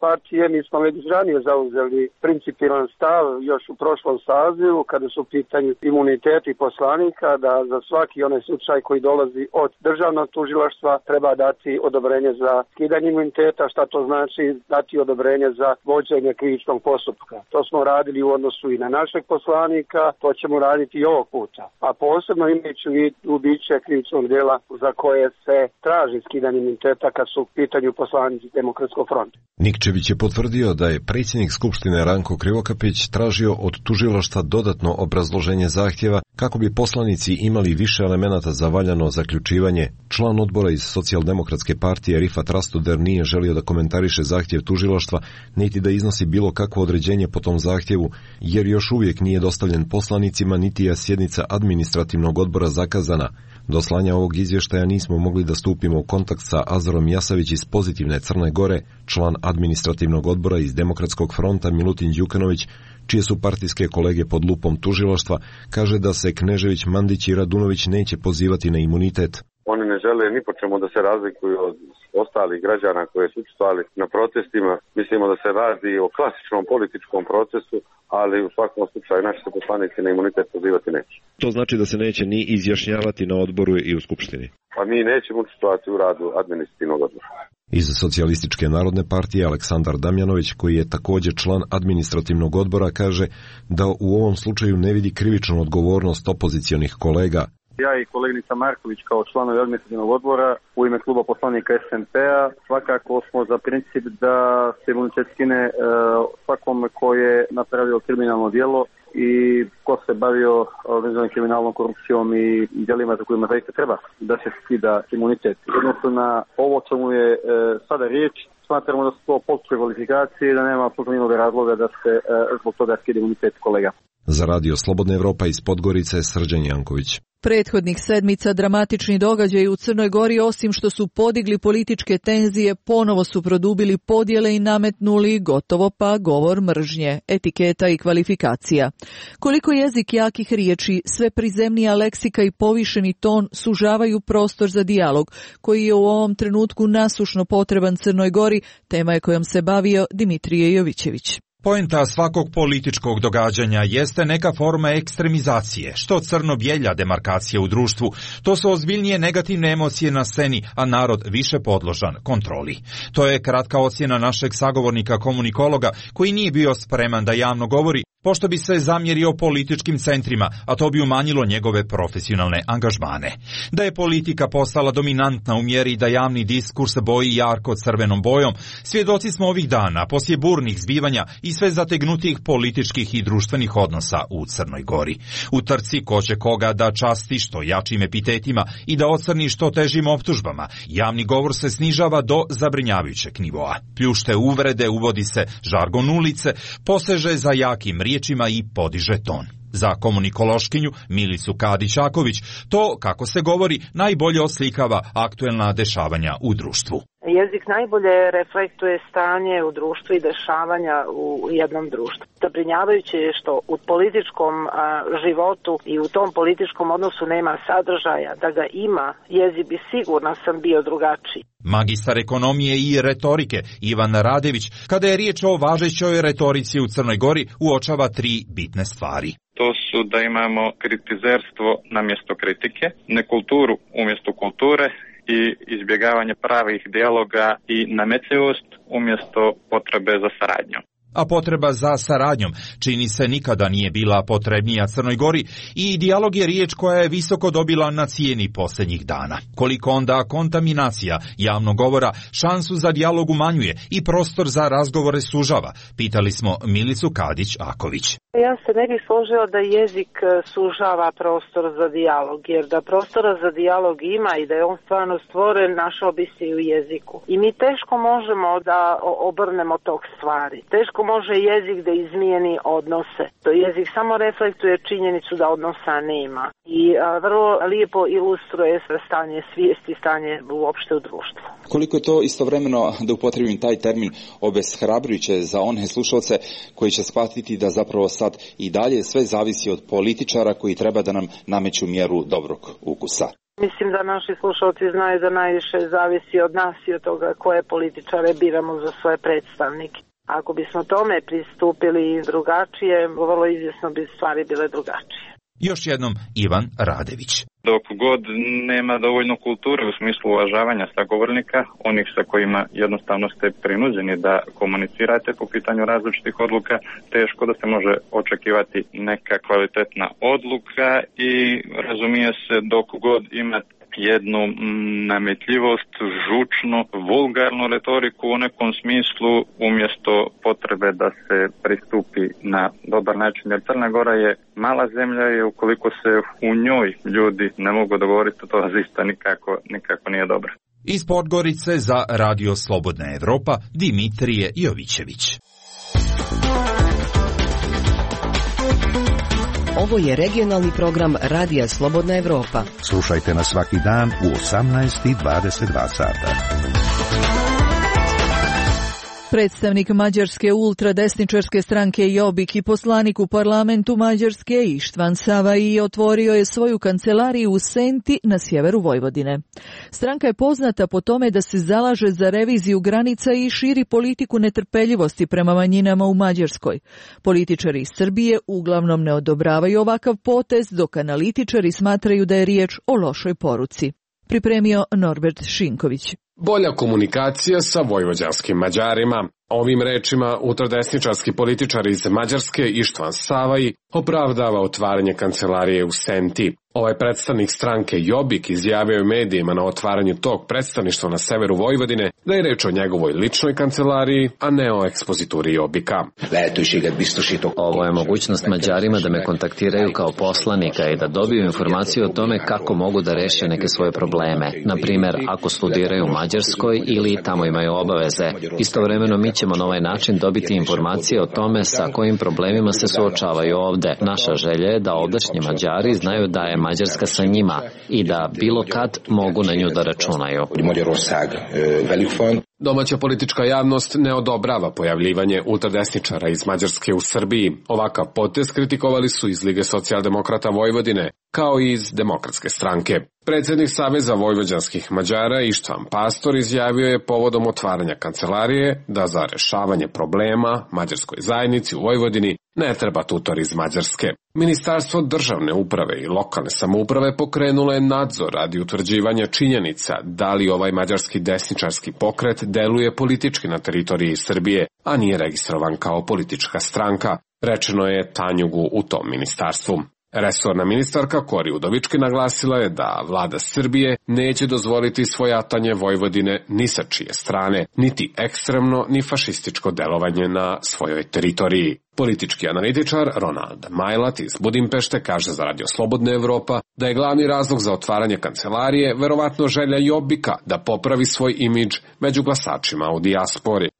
[SPEAKER 9] partije mi smo već ranije zauzeli principijelan stav još u prošlom sazivu kada su u pitanju imuniteti poslanika, da za svaki onaj slučaj koji dolazi od državnog tužilaštva treba dati odobrenje za skidanje imuniteta. Šta to znači? Dati odobrenje za vođenje krivičnog postupka. To smo radili u odnosu i na našeg poslanika, to ćemo raditi i ovog puta. A posebno imajući u biće krivičnog djela za koje se traži skidanje imuniteta kad su u pitanju poslanici Demokratskog fronta.
[SPEAKER 12] Nikčević je potvrdio da je predsjednik Skupštine Ranko Krivokapić tražio od tužilaštva dodatno obrazloženje zahtjeva kako bi poslanici imali više elemenata za valjano zaključivanje. Član odbora iz Socijaldemokratske partije Rifat Rastoder nije želio da komentariše zahtjev tužilaštva, niti da iznosi bilo kakvo određenje po tom zahtjevu, jer još uvijek nije dostavljen poslanicima, niti je sjednica administrativnog odbora zakazana. Do slanja ovog izvještaja nismo mogli da stupimo u kontakt sa Azorom Jasavić iz Pozitivne Crne Gore, član administrativnog odbora iz Demokratskog fronta Milutin Đukanović, čije su partijske kolege pod lupom tužilaštva, kaže da se Knežević, Mandić i Radunović neće pozivati na imunitet.
[SPEAKER 10] Oni ne žele ni po čemu da se razlikuju od ostalih građana koje su učestvovali na protestima. Mislimo da se radi o klasičnom političkom procesu, ali u svakom slučaju naši se poslanici na imunitet pozivati neće.
[SPEAKER 12] To znači da se neće ni izjašnjavati na odboru i u Skupštini?
[SPEAKER 10] Pa mi nećemo učestvovati u radu administrativnog odbora.
[SPEAKER 12] Iz Socijalističke narodne partije Aleksandar Damjanović, koji je također član administrativnog odbora, kaže da u ovom slučaju ne vidi krivičnu odgovornost opozicionih kolega.
[SPEAKER 13] Ja i koleginica Marković kao članovi administrativnog odbora u ime kluba poslanika SNP-a svakako smo za princip da se imunitet skine svakome ko je napravio kriminalno djelo i ko se bavio organizovanom kriminalnom korupcijom i djelima za kojima zaista treba da se skida imunitet. Odnosno na ovo čemu je sada riječ, smatramo da su to potpune kvalifikacije i da nema apsolutno nikakvog razloga da se zbog toga skida imunitet kolega.
[SPEAKER 12] Za radio Slobodna Evropa iz Podgorice, Srđan Janković.
[SPEAKER 1] Prethodnih sedmica dramatični događaji u Crnoj Gori, osim što su podigli političke tenzije, ponovo su produbili podjele i nametnuli gotovo pa govor mržnje, etiketa i kvalifikacija. Koliko jezik jakih riječi, sve prizemnija leksika i povišeni ton sužavaju prostor za dijalog, koji je u ovom trenutku nasušno potreban Crnoj Gori, tema je kojom se bavio Dimitrije Jovićević.
[SPEAKER 14] Poenta svakog političkog događanja jeste neka forma ekstremizacije, što crno-bijelja demarkacija u društvu. To su ozbiljnije negativne emocije na sceni, a narod više podložan kontroli. To je kratka ocjena našeg sagovornika komunikologa, koji nije bio spreman da javno govori, pošto bi se zamjerio političkim centrima, a to bi umanjilo njegove profesionalne angažmane. Da je politika postala dominantna u mjeri da javni diskurs boji jarko crvenom bojom, svjedoci smo ovih dana, poslije burnih zbivanja i sve zategnutih političkih i društvenih odnosa u Crnoj Gori. U trci ko će koga da časti što jačim epitetima i da ocrni što težim optužbama, javni govor se snižava do zabrinjavajućeg nivoa. Pljušte uvrede, uvodi se žargon ulice, poseže za jakim riječima i podiže ton. Za komunikološkinju Milicu Kadić-Aković to, kako se govori, najbolje oslikava aktuelna dešavanja u društvu.
[SPEAKER 11] Jezik najbolje reflektuje stanje u društvu i dešavanja u jednom društvu. Zabrinjavajuće je što u političkom životu i u tom političkom odnosu nema sadržaja. Da ga ima, jezik bi sigurno sam bio drugačiji.
[SPEAKER 14] Magistar ekonomije i retorike Ivan Radević, kada je riječ o važećoj retorici u Crnoj Gori, uočava 3 bitne stvari.
[SPEAKER 15] To su da imamo kritizerstvo na mjesto kritike, nekulturu umjesto kulture i izbjegavanje pravih dijaloga i nametljivost umjesto potrebe za saradnjom.
[SPEAKER 14] A potreba za saradnjom čini se nikada nije bila potrebnija Crnoj Gori i dijalog je riječ koja je visoko dobila na cijeni posljednjih dana. Koliko onda kontaminacija javnog govora šansu za dijalog umanjuje i prostor za razgovore sužava, pitali smo Milicu Kadić-Aković.
[SPEAKER 11] Ja se ne bih složila da jezik sužava prostor za dijalog, jer da prostora za dijalog ima i da je on stvarno stvoren, našao bi se i u jeziku. I mi teško možemo da obrnemo tog stvari. Teško može jezik da izmijeni odnose. To jezik samo reflektuje činjenicu da odnosa nema. I vrlo lijepo ilustruje stanje svijesti, stanje uopšte u društvu.
[SPEAKER 16] Koliko je to istovremeno, da upotrebim taj termin, obeshrabrujuće za one slušalce koji će shvatiti da zapravo sad i dalje sve zavisi od političara koji treba da nam nameću mjeru dobrog ukusa.
[SPEAKER 11] Mislim da naši slušalci znaju da najviše zavisi od nas i od toga koje političare biramo za svoje predstavnike. Ako bismo tome pristupili drugačije, vrlo izvjesno bi stvari bile drugačije.
[SPEAKER 14] Još jednom Ivan Radević.
[SPEAKER 15] Dok god nema dovoljno kulture u smislu uvažavanja sagovornika, onih sa kojima jednostavno ste prinuđeni da komunicirate po pitanju različitih odluka, teško da se može očekivati neka kvalitetna odluka i razumije se dok god imate jednu nametljivost, žučnu, vulgarnu retoriku u nekom smislu umjesto potrebe da se pristupi na dobar način. Jer Crna Gora je mala zemlja i ukoliko se u njoj ljudi ne mogu dogovoriti, to zaista nikako nije dobro.
[SPEAKER 14] Iz Podgorice za Radio Slobodna Evropa Dimitrije Jovićević.
[SPEAKER 5] Ovo je regionalni program Radija Slobodna Evropa.
[SPEAKER 2] Slušajte nas svaki dan u 18 i 22 sata.
[SPEAKER 1] Predstavnik mađarske ultradesničarske stranke Jobbik i poslanik u parlamentu Mađarske Ištvan Savai otvorio je svoju kancelariju u Senti na sjeveru Vojvodine. Stranka je poznata po tome da se zalaže za reviziju granica i širi politiku netrpeljivosti prema manjinama u Mađarskoj. Političari iz Srbije uglavnom ne odobravaju ovakav potez, dok analitičari smatraju da je riječ o lošoj poruci. Pripremio Norbert Šinković.
[SPEAKER 17] Bolja komunikacija sa vojvođanskim Mađarima. Ovim rečima ultradesničarski političar iz Mađarske Ištvan Savai opravdava otvaranje kancelarije u Senti. Ovaj predstavnik stranke Jobbik izjavio je medijima na otvaranju tog predstavništva na severu Vojvodine da je reč o njegovoj ličnoj kancelariji, a ne o ekspozituri Jobbika.
[SPEAKER 18] Ovo je mogućnost Mađarima da me kontaktiraju kao poslanika i da dobiju informaciju o tome kako mogu da reše neke svoje probleme. Na primjer, ako studiraju u Mađarskoj ili tamo imaju obaveze. Istovremeno mi ćemo na ovaj način dobiti informacije o tome sa kojim problemima se suočavaju ovde. Naša želja je da ovdašnji Mađari znaju da je Mađarska sa njima i da bilo kad mogu na nju da računaju.
[SPEAKER 17] Domaća politička javnost ne odobrava pojavljivanje ultradesničara iz Mađarske u Srbiji. Ovakav potez kritikovali su iz Lige socijaldemokrata Vojvodine, kao i iz Demokratske stranke. Predsjednik Saveza vojvođanskih Mađara Ištvan Pastor izjavio je povodom otvaranja kancelarije da za rešavanje problema mađarskoj zajednici u Vojvodini ne treba tutor iz Mađarske. Ministarstvo državne uprave i lokalne samouprave pokrenulo je nadzor radi utvrđivanja činjenica da li ovaj mađarski desničarski pokret deluje politički na teritoriji Srbije, a nije registrovan kao politička stranka, rečeno je Tanjugu u tom ministarstvu. Resorna ministarka Kori Udovički naglasila je da vlada Srbije neće dozvoliti svojatanje Vojvodine ni sa čije strane, niti ekstremno, ni fašističko delovanje na svojoj teritoriji. Politički analitičar Ronald Majlat iz Budimpešte kaže za Radio Slobodna Evropa da je glavni razlog za otvaranje kancelarije verovatno želja Jobbika da popravi svoj imidž među glasačima u dijaspori.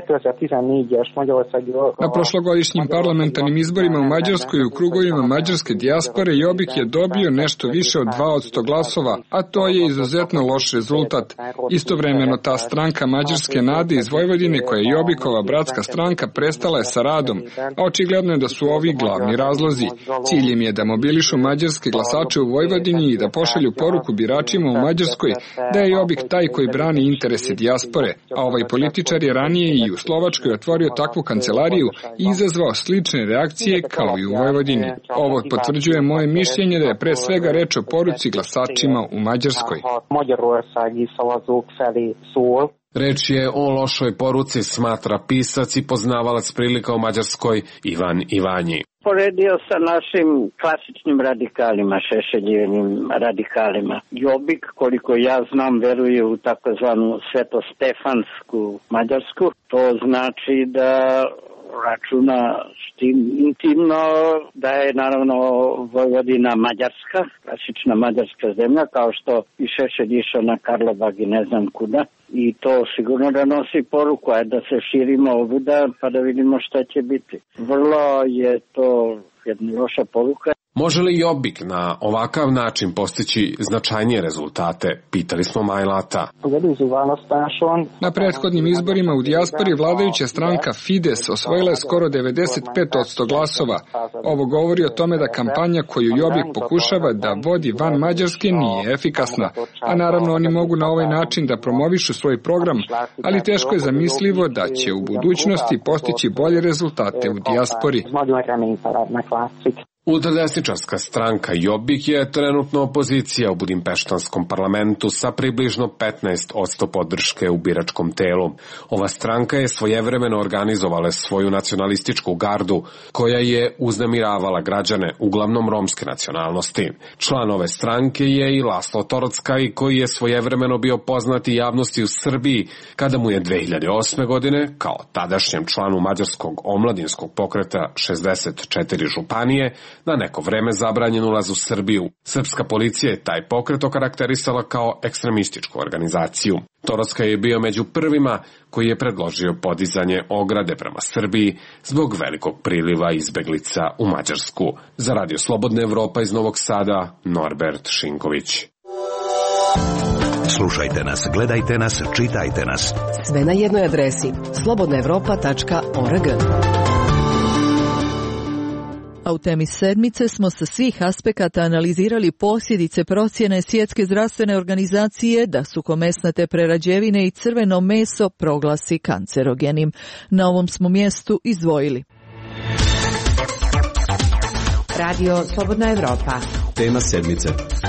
[SPEAKER 6] Na prošlogodišnjim parlamentarnim izborima u Mađarskoj i u krugovima mađarske dijaspore Jobbik je dobio nešto više od 2% glasova, a to je izuzetno loš rezultat. Istovremeno ta stranka Mađarske nade iz Vojvodine, koja je Jobbikova bratska stranka, prestala je sa radom, a očigledno je da su ovi glavni razlozi. Cilj im je da mobilišu mađarske glasače u Vojvodini i da pošalju poruku biračima u Mađarskoj da je Jobbik taj koji brani interese dijaspore, a ovaj političar je ranije i u Slovačkoj otvorio takvu kancelariju i izazvao slične reakcije kao i u Vojvodini. Ovo potvrđuje moje mišljenje da je pre svega reč o poruci glasačima u Mađarskoj.
[SPEAKER 17] Reč je o lošoj poruci, smatra pisac i poznavalac prilika u Mađarskoj Ivan Ivanji.
[SPEAKER 19] Poredio sa našim klasičnim radikalima, Šešeljevim radikalima. Jobbik, koliko ja znam, veruje u takozvanu svetostefansku Mađarsku. To znači da računa intimno da je naravno Vojvodina Mađarska, klasična mađarska zemlja, kao što i Šešelj išao na Karlobag i ne znam kuda. I to sigurno da nosi poruku, a da se širimo ovuda pa da vidimo šta će biti. Vrlo je to jedna loša poruka.
[SPEAKER 17] Može li Jobbik na ovakav način postići značajnije rezultate? Pitali smo Majlata.
[SPEAKER 6] Na prethodnim izborima u dijaspori vladajuća stranka Fides osvojila je skoro 95% glasova. Ovo govori o tome da kampanja koju Jobbik pokušava da vodi van Mađarske nije efikasna, a naravno oni mogu na ovaj način da promovišu svoj program, ali teško je zamislivo da će u budućnosti postići bolje rezultate u dijaspori.
[SPEAKER 17] Ultradesničarska stranka Jobbik je trenutno opozicija u budimpeštanskom parlamentu sa približno 15% podrške u biračkom telu. Ova stranka je svojevremeno organizovala svoju nacionalističku gardu koja je uznemiravala građane, uglavnom romske nacionalnosti. Član ove stranke je i Laslo Torockaj, koji je svojevremeno bio poznati javnosti u Srbiji kada mu je 2008. godine, kao tadašnjem članu mađarskog omladinskog pokreta 64 županije, na neko vreme zabranjen ulaz u Srbiju. Srpska policija je taj pokret okarakterisala kao ekstremističku organizaciju. Torockaj je bio među prvima koji je predložio podizanje ograde prema Srbiji zbog velikog priliva izbeglica u Mađarsku. Za Radio Slobodna Evropa iz Novog Sada, Norbert Šinković.
[SPEAKER 2] Slušajte nas, gledajte nas, čitajte nas.
[SPEAKER 5] Sve na jednoj adresi slobodnaevropa.org.
[SPEAKER 1] A u temi sedmice smo sa svih aspekata analizirali posljedice procjene Svjetske zdravstvene organizacije da suhomesnate prerađevine i crveno meso proglasi kancerogenim. Na ovom smo mjestu izdvojili.
[SPEAKER 5] Radio Slobodna Evropa.
[SPEAKER 17] Tema sedmice.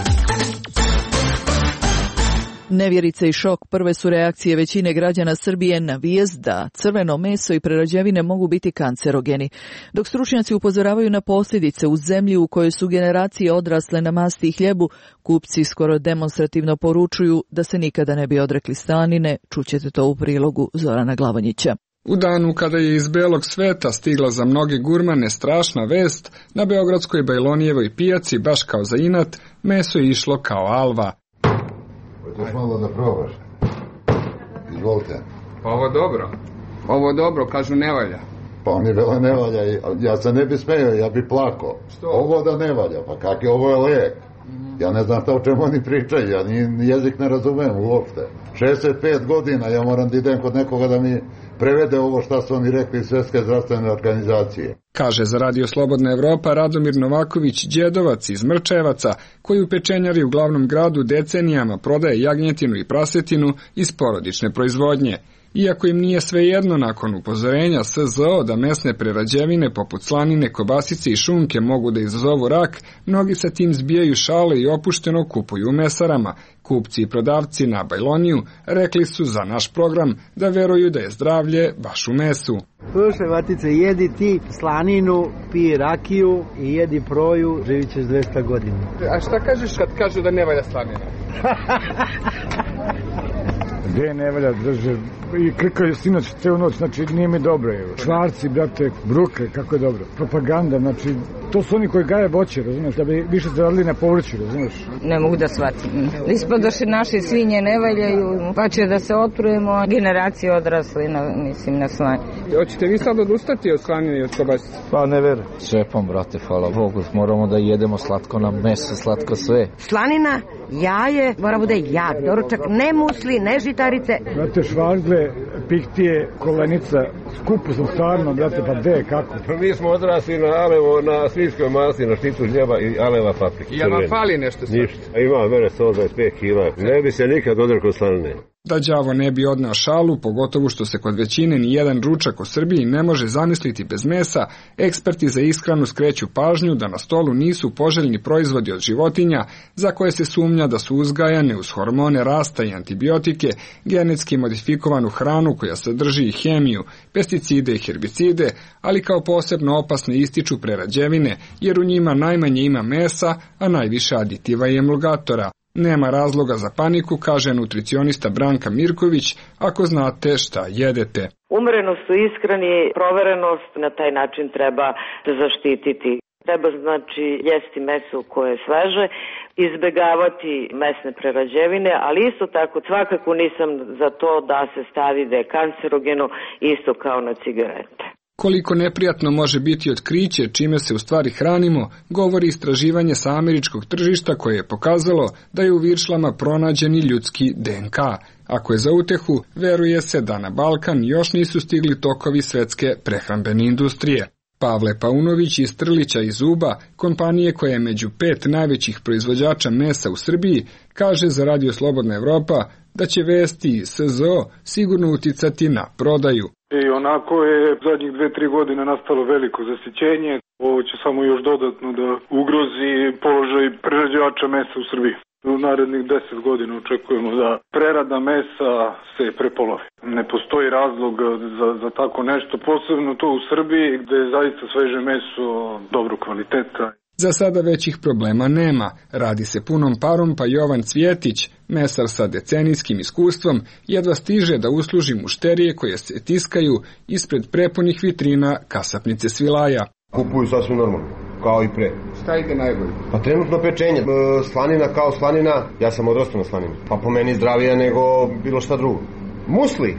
[SPEAKER 1] Nevjerice i šok prve su reakcije većine građana Srbije na vijest da crveno meso i prerađevine mogu biti kancerogeni. Dok stručnjaci upozoravaju na posljedice u zemlji u kojoj su generacije odrasle na masti i hljebu, kupci skoro demonstrativno poručuju da se nikada ne bi odrekli slanine. Čućete to u prilogu Zorana Glavonjića.
[SPEAKER 6] U danu kada je iz belog sveta stigla za mnoge gurmane strašna vest, na beogradskoj Bajlonijevoj pijaci, baš kao za inat, meso je išlo kao alva.
[SPEAKER 20] Hoćeš malo da probaš? Izvolite.
[SPEAKER 6] Pa ovo dobro, kažu ne valja.
[SPEAKER 20] Pa oni vele ne valja, ja se ne bi smeo, ja bi plako.
[SPEAKER 6] Što?
[SPEAKER 20] Ovo da ne valja, pa kak je, ovo je lijek. Ja ne znam šta o čemu oni pričaju, ja ni jezik ne razumem uopšte. 65 godina ja moram da idem kod nekoga da mi prevede ovo šta su oni rekli iz Svjetske zdravstvene organizacije.
[SPEAKER 6] Kaže za Radio Slobodna Evropa Radomir Novaković Đedovac iz Mrčevaca, koji u pečenjari u glavnom gradu decenijama prodaje jagnjetinu i prasetinu iz porodične proizvodnje. Iako im nije svejedno nakon upozorenja SZO da mesne prerađevine poput slanine, kobasice i šunke mogu da izazovu rak, mnogi sa tim zbijaju šale i opušteno kupuju u mesarama. Kupci i prodavci na Bajloniju rekli su za naš program da veruju da je zdravlje baš u mesu.
[SPEAKER 21] Slušaj, Vatice, jedi ti slaninu, piji rakiju i jedi proju, živit ćeš 200 godina.
[SPEAKER 6] A šta kažeš kad kažu da ne valja slanina?
[SPEAKER 22] Gde ne valja drže i krkaju sinoć celu noć, znači nije mi dobro. Švarci, brate, bruke, kako je dobro. Propaganda, znači to su oni koji gaje voće, razumiješ, da bi više zaradili na povrću, razumiješ.
[SPEAKER 23] Ne mogu da shvatim. Ispadoše naše svinje ne valjaju, pa će da se otrujemo, generacije odrasli na slanje.
[SPEAKER 6] Hoćete vi sad odustati od slanine i od kobasice?
[SPEAKER 22] Pa ne verujem.
[SPEAKER 24] Šefom, brate, hvala Bogu, moramo da jedemo slatko na meso, slatko sve.
[SPEAKER 26] Slanina, jaje, mora bude jak, doručak, ne musli, ne žitarice.
[SPEAKER 22] Brate, švargle, pihtije, kolenica, skupo sam stvarno, brate, pa gde, kako?
[SPEAKER 27] Mi smo odrasli na alevo, na svinjskoj masti, na štitu hljeba i aleva paprike.
[SPEAKER 6] I vam fali nešto sad?
[SPEAKER 27] Ništa. Ima mene 125 kila. Ne bi se nikad odrekao slanine.
[SPEAKER 6] Da đavo ne bi odneo šalu, pogotovo što se kod većine ni jedan ručak u Srbiji ne može zamisliti bez mesa, eksperti za ishranu skreću pažnju da na stolu nisu poželjni proizvodi od životinja za koje se sumnja da su uzgajane uz hormone rasta i antibiotike, genetski modifikovanu hranu koja sadrži hemiju, pesticide i herbicide, ali kao posebno opasne ističu prerađevine jer u njima najmanje ima mesa, a najviše aditiva i emulgatora. Nema razloga za paniku, kaže nutricionista Branka Mirković, ako znate šta jedete.
[SPEAKER 28] Umerenost u ishrani, proverenost, na taj način treba zaštititi. Treba znači jesti meso koje je sveže, izbegavati mesne prerađevine, ali isto tako svakako nisam za to da se stavi da je kancerogeno isto kao na cigarete.
[SPEAKER 6] Koliko neprijatno može biti otkriće čime se u stvari hranimo, govori istraživanje sa američkog tržišta koje je pokazalo da je u viršlama pronađeni ljudski DNK. Ako je za utehu, veruje se da na Balkan još nisu stigli tokovi svetske prehrambene industrije. Pavle Paunović iz Trlića iz Uba, kompanije koja je među 5 najvećih proizvođača mesa u Srbiji, kaže za Radio Slobodna Evropa da će vesti SZO sigurno uticati na prodaju.
[SPEAKER 3] I onako je zadnjih 2-3 godine nastalo veliko zasićenje. Ovo će samo još dodatno da ugrozi položaj prerađivača mesa u Srbiji. U narednih 10 godina očekujemo da prerada mesa se prepolovi. Ne postoji razlog za tako nešto, posebno to u Srbiji gde je zaista sveže meso dobrog kvaliteta.
[SPEAKER 6] Za sada većih problema nema. Radi se punom parom, pa Jovan Cvjetić, mesar sa decenijskim iskustvom, jedva stiže da usluži mušterije koje se tiskaju ispred prepunih vitrina kasapnice Svilaja.
[SPEAKER 4] Kupuju sasvim normalno, kao i pre.
[SPEAKER 7] Šta ide najbolje?
[SPEAKER 4] Pa trenutno pečenje. Slanina kao slanina, ja sam odrastao na slanini. Pa po meni zdravije nego bilo šta drugo. Musli!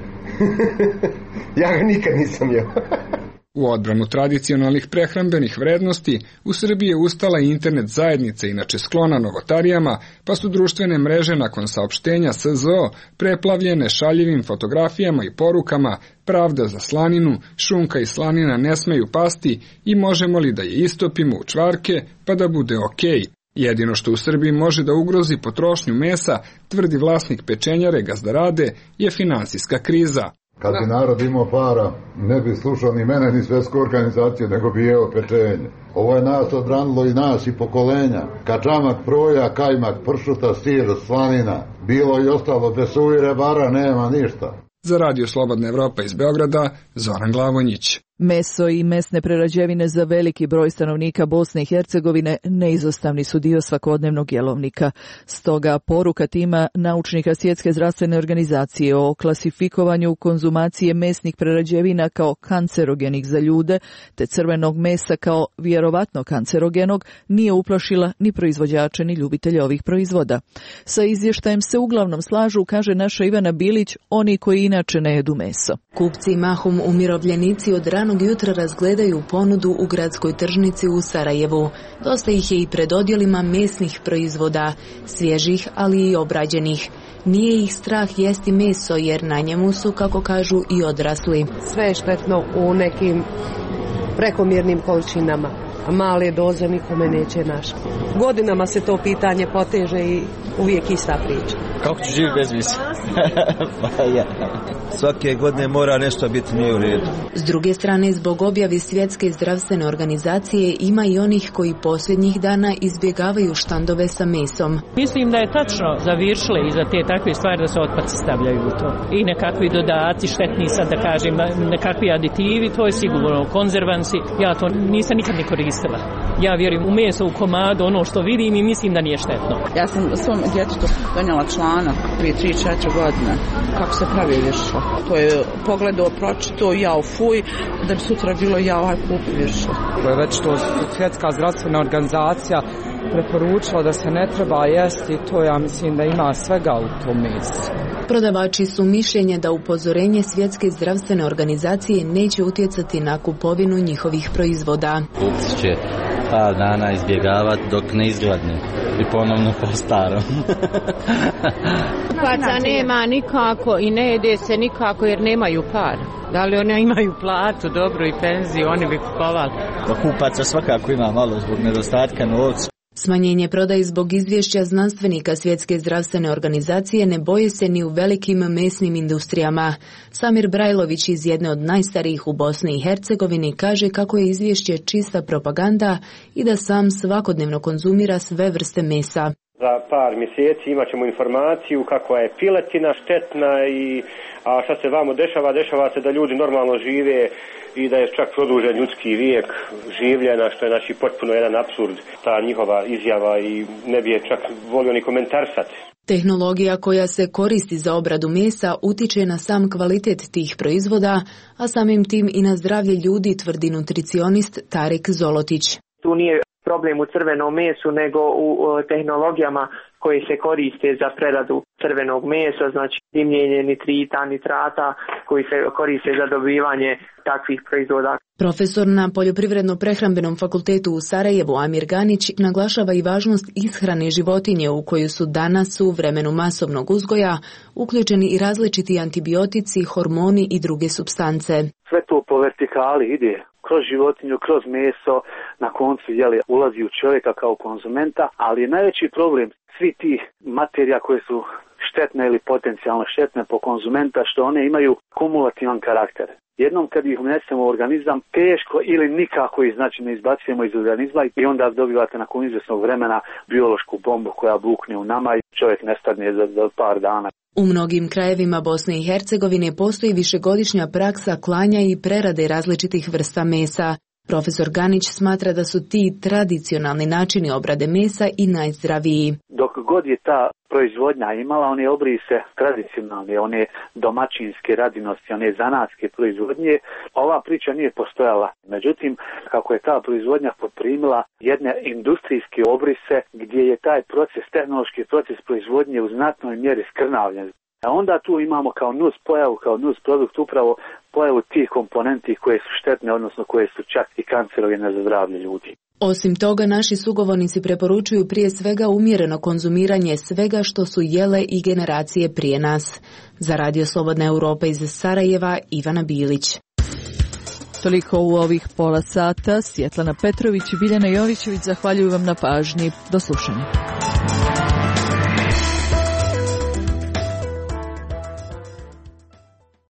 [SPEAKER 4] Ja ga nikad nisam jeo.
[SPEAKER 6] U odbranu tradicionalnih prehrambenih vrednosti, u Srbiji je ustala i internet zajednica, inače sklona novotarijama, pa su društvene mreže nakon saopštenja SZO preplavljene šaljivim fotografijama i porukama pravda za slaninu, šunka i slanina ne smeju pasti i možemo li da je istopimo u čvarke pa da bude okej. Jedino što u Srbiji može da ugrozi potrošnju mesa, tvrdi vlasnik pečenjare Gazdarade, je finansijska kriza.
[SPEAKER 20] Kad bi narod imao para, ne bi slušao ni mene, ni svetsku organizaciju, nego bi jeo pečenje. Ovo je nas odranilo i nas i pokolenja. Kačamak, proja, kajmak, pršuta, sir, slanina. Bilo i ostalo, bez suvire bara nema ništa.
[SPEAKER 6] Za Radio Slobodna Evropa iz Beograda, Zoran Glavonjić.
[SPEAKER 1] Meso i mesne prerađevine za veliki broj stanovnika Bosne i Hercegovine neizostavni su dio svakodnevnog jelovnika. Stoga poruka tima naučnika Svjetske zdravstvene organizacije o klasifikovanju konzumacije mesnih prerađevina kao kancerogenih za ljude te crvenog mesa kao vjerovatno kancerogenog nije uplašila ni proizvođače ni ljubitelje ovih proizvoda. Sa izvještajem se uglavnom slažu, kaže naša Ivana Bilić, oni koji inače ne jedu meso.
[SPEAKER 8] Kupci mahom umirovljenici od ranog jutra razgledaju ponudu u gradskoj tržnici u Sarajevu. Dosta ih je i pred odjelima mesnih proizvoda, svježih ali i obrađenih. Nije ih strah jesti meso jer na njemu su, kako kažu, i odrasli.
[SPEAKER 9] Sve je štetno u nekim prekomjernim količinama, a male doze nikome neće naš. Godinama se to pitanje poteže i uvijek ista priča.
[SPEAKER 10] Kako ću živjeti bez mesa? Pa ja. Svake godine mora nešto biti nije u redu.
[SPEAKER 8] S druge strane, zbog objavi Svjetske zdravstvene organizacije ima i onih koji posljednjih dana izbjegavaju štandove sa mesom.
[SPEAKER 13] Mislim da je tačno za viršle i za te takve stvari da se otpaci stavljaju u to. I nekakvi dodaci štetni, sad da kažem, nekakvi aditivi, to je sigurno konzervansi. Ja to nisam nikad ni koristila. Ja vjerujem u meso, u komadu, ono što vidim i mislim da nije štetno.
[SPEAKER 9] Ja sam svom djetetu donijela članak prije 3-4 godine kako se pravi viršla. To je pogledao, pročitao, jao fuj, da bi sutra bilo jao kupi viršla.
[SPEAKER 25] To je već to Svjetska zdravstvena organizacija preporučila da se ne treba jesti, to ja mislim da ima svega u tom mesu.
[SPEAKER 8] Prodavači su mišljenja da upozorenje Svjetske zdravstvene organizacije neće utjecati na kupovinu njihovih proizvoda.
[SPEAKER 10] Kupci će par dana izbjegavati dok ne izgladne i ponovno po starom.
[SPEAKER 9] Kupaca nema nikako i ne jede se nikako jer nemaju par. Da li oni imaju platu, dobru i penziju, oni bi kupovali.
[SPEAKER 10] Kupaca svakako ima malo zbog nedostatka novca.
[SPEAKER 8] Smanjenje prodaje zbog izvješća znanstvenika Svjetske zdravstvene organizacije ne boje se ni u velikim mesnim industrijama. Samir Brajlović iz jedne od najstarijih u Bosni i Hercegovini kaže kako je izvješće čista propaganda i da sam svakodnevno konzumira sve vrste mesa.
[SPEAKER 29] Za par mjeseci imat ćemo informaciju kakva je piletina štetna a šta se vamo dešava, dešava se da ljudi normalno žive i da je čak produžen ljudski vijek življenja, što je znači potpuno jedan apsurd, ta njihova izjava i ne bi je čak volio ni komentarsati.
[SPEAKER 8] Tehnologija koja se koristi za obradu mesa utiče na sam kvalitet tih proizvoda, a samim tim i na zdravlje ljudi, tvrdi nutricionist Tarik Zolotić.
[SPEAKER 11] Tu nije problem u crvenom mesu, nego u tehnologijama koje se koriste za preradu crvenog mesa, znači dimljenje nitrita, nitrata koji se koriste za dobivanje takvih proizvoda.
[SPEAKER 8] Profesor na Poljoprivredno-prehrambenom fakultetu u Sarajevu Amir Ganić naglašava i važnost ishrane životinje u koju su danas u vremenu masovnog uzgoja uključeni i različiti antibiotici, hormoni i druge supstance.
[SPEAKER 2] Sve to po vertikali ide kroz životinju, kroz meso, na koncu ulazi u čovjeka kao konzumenta, ali je najveći problem svi tih materija koje su štetne ili potencijalno štetne po konzumenta, što one imaju kumulativan karakter. Jednom kad ih unesemo u organizam, teško ili nikako ih ne izbacujemo iz organizma i onda dobivate nakon izvjesnog vremena biološku bombu koja bukne u nama i čovjek nestane za par dana.
[SPEAKER 8] U mnogim krajevima Bosne i Hercegovine postoji višegodišnja praksa klanja i prerade različitih vrsta mesa. Profesor Ganić smatra da su ti tradicionalni načini obrade mesa i najzdraviji.
[SPEAKER 2] Dok god je ta proizvodnja imala one obrise tradicionalne, one domaćinske radinosti, one zanatske proizvodnje, ova priča nije postojala. Međutim, kako je ta proizvodnja poprimila jedne industrijske obrise gdje je taj proces, tehnološki proces proizvodnje u znatnoj mjeri skrnavljen. A onda tu imamo kao nus pojavu, kao nus produkt upravo pojavu tih komponenti koje su štetne, odnosno koje su čak i kancerogene za zdravlje ljudi.
[SPEAKER 8] Osim toga, naši sugovornici preporučuju prije svega umjereno konzumiranje svega što su jele i generacije prije nas. Za Radio Slobodna Europa iz Sarajeva, Ivana Bilić.
[SPEAKER 1] Toliko u ovih pola sata. Svjetlana Petrović i Biljana Jovićević zahvaljuju vam na pažnji. Do slušanja.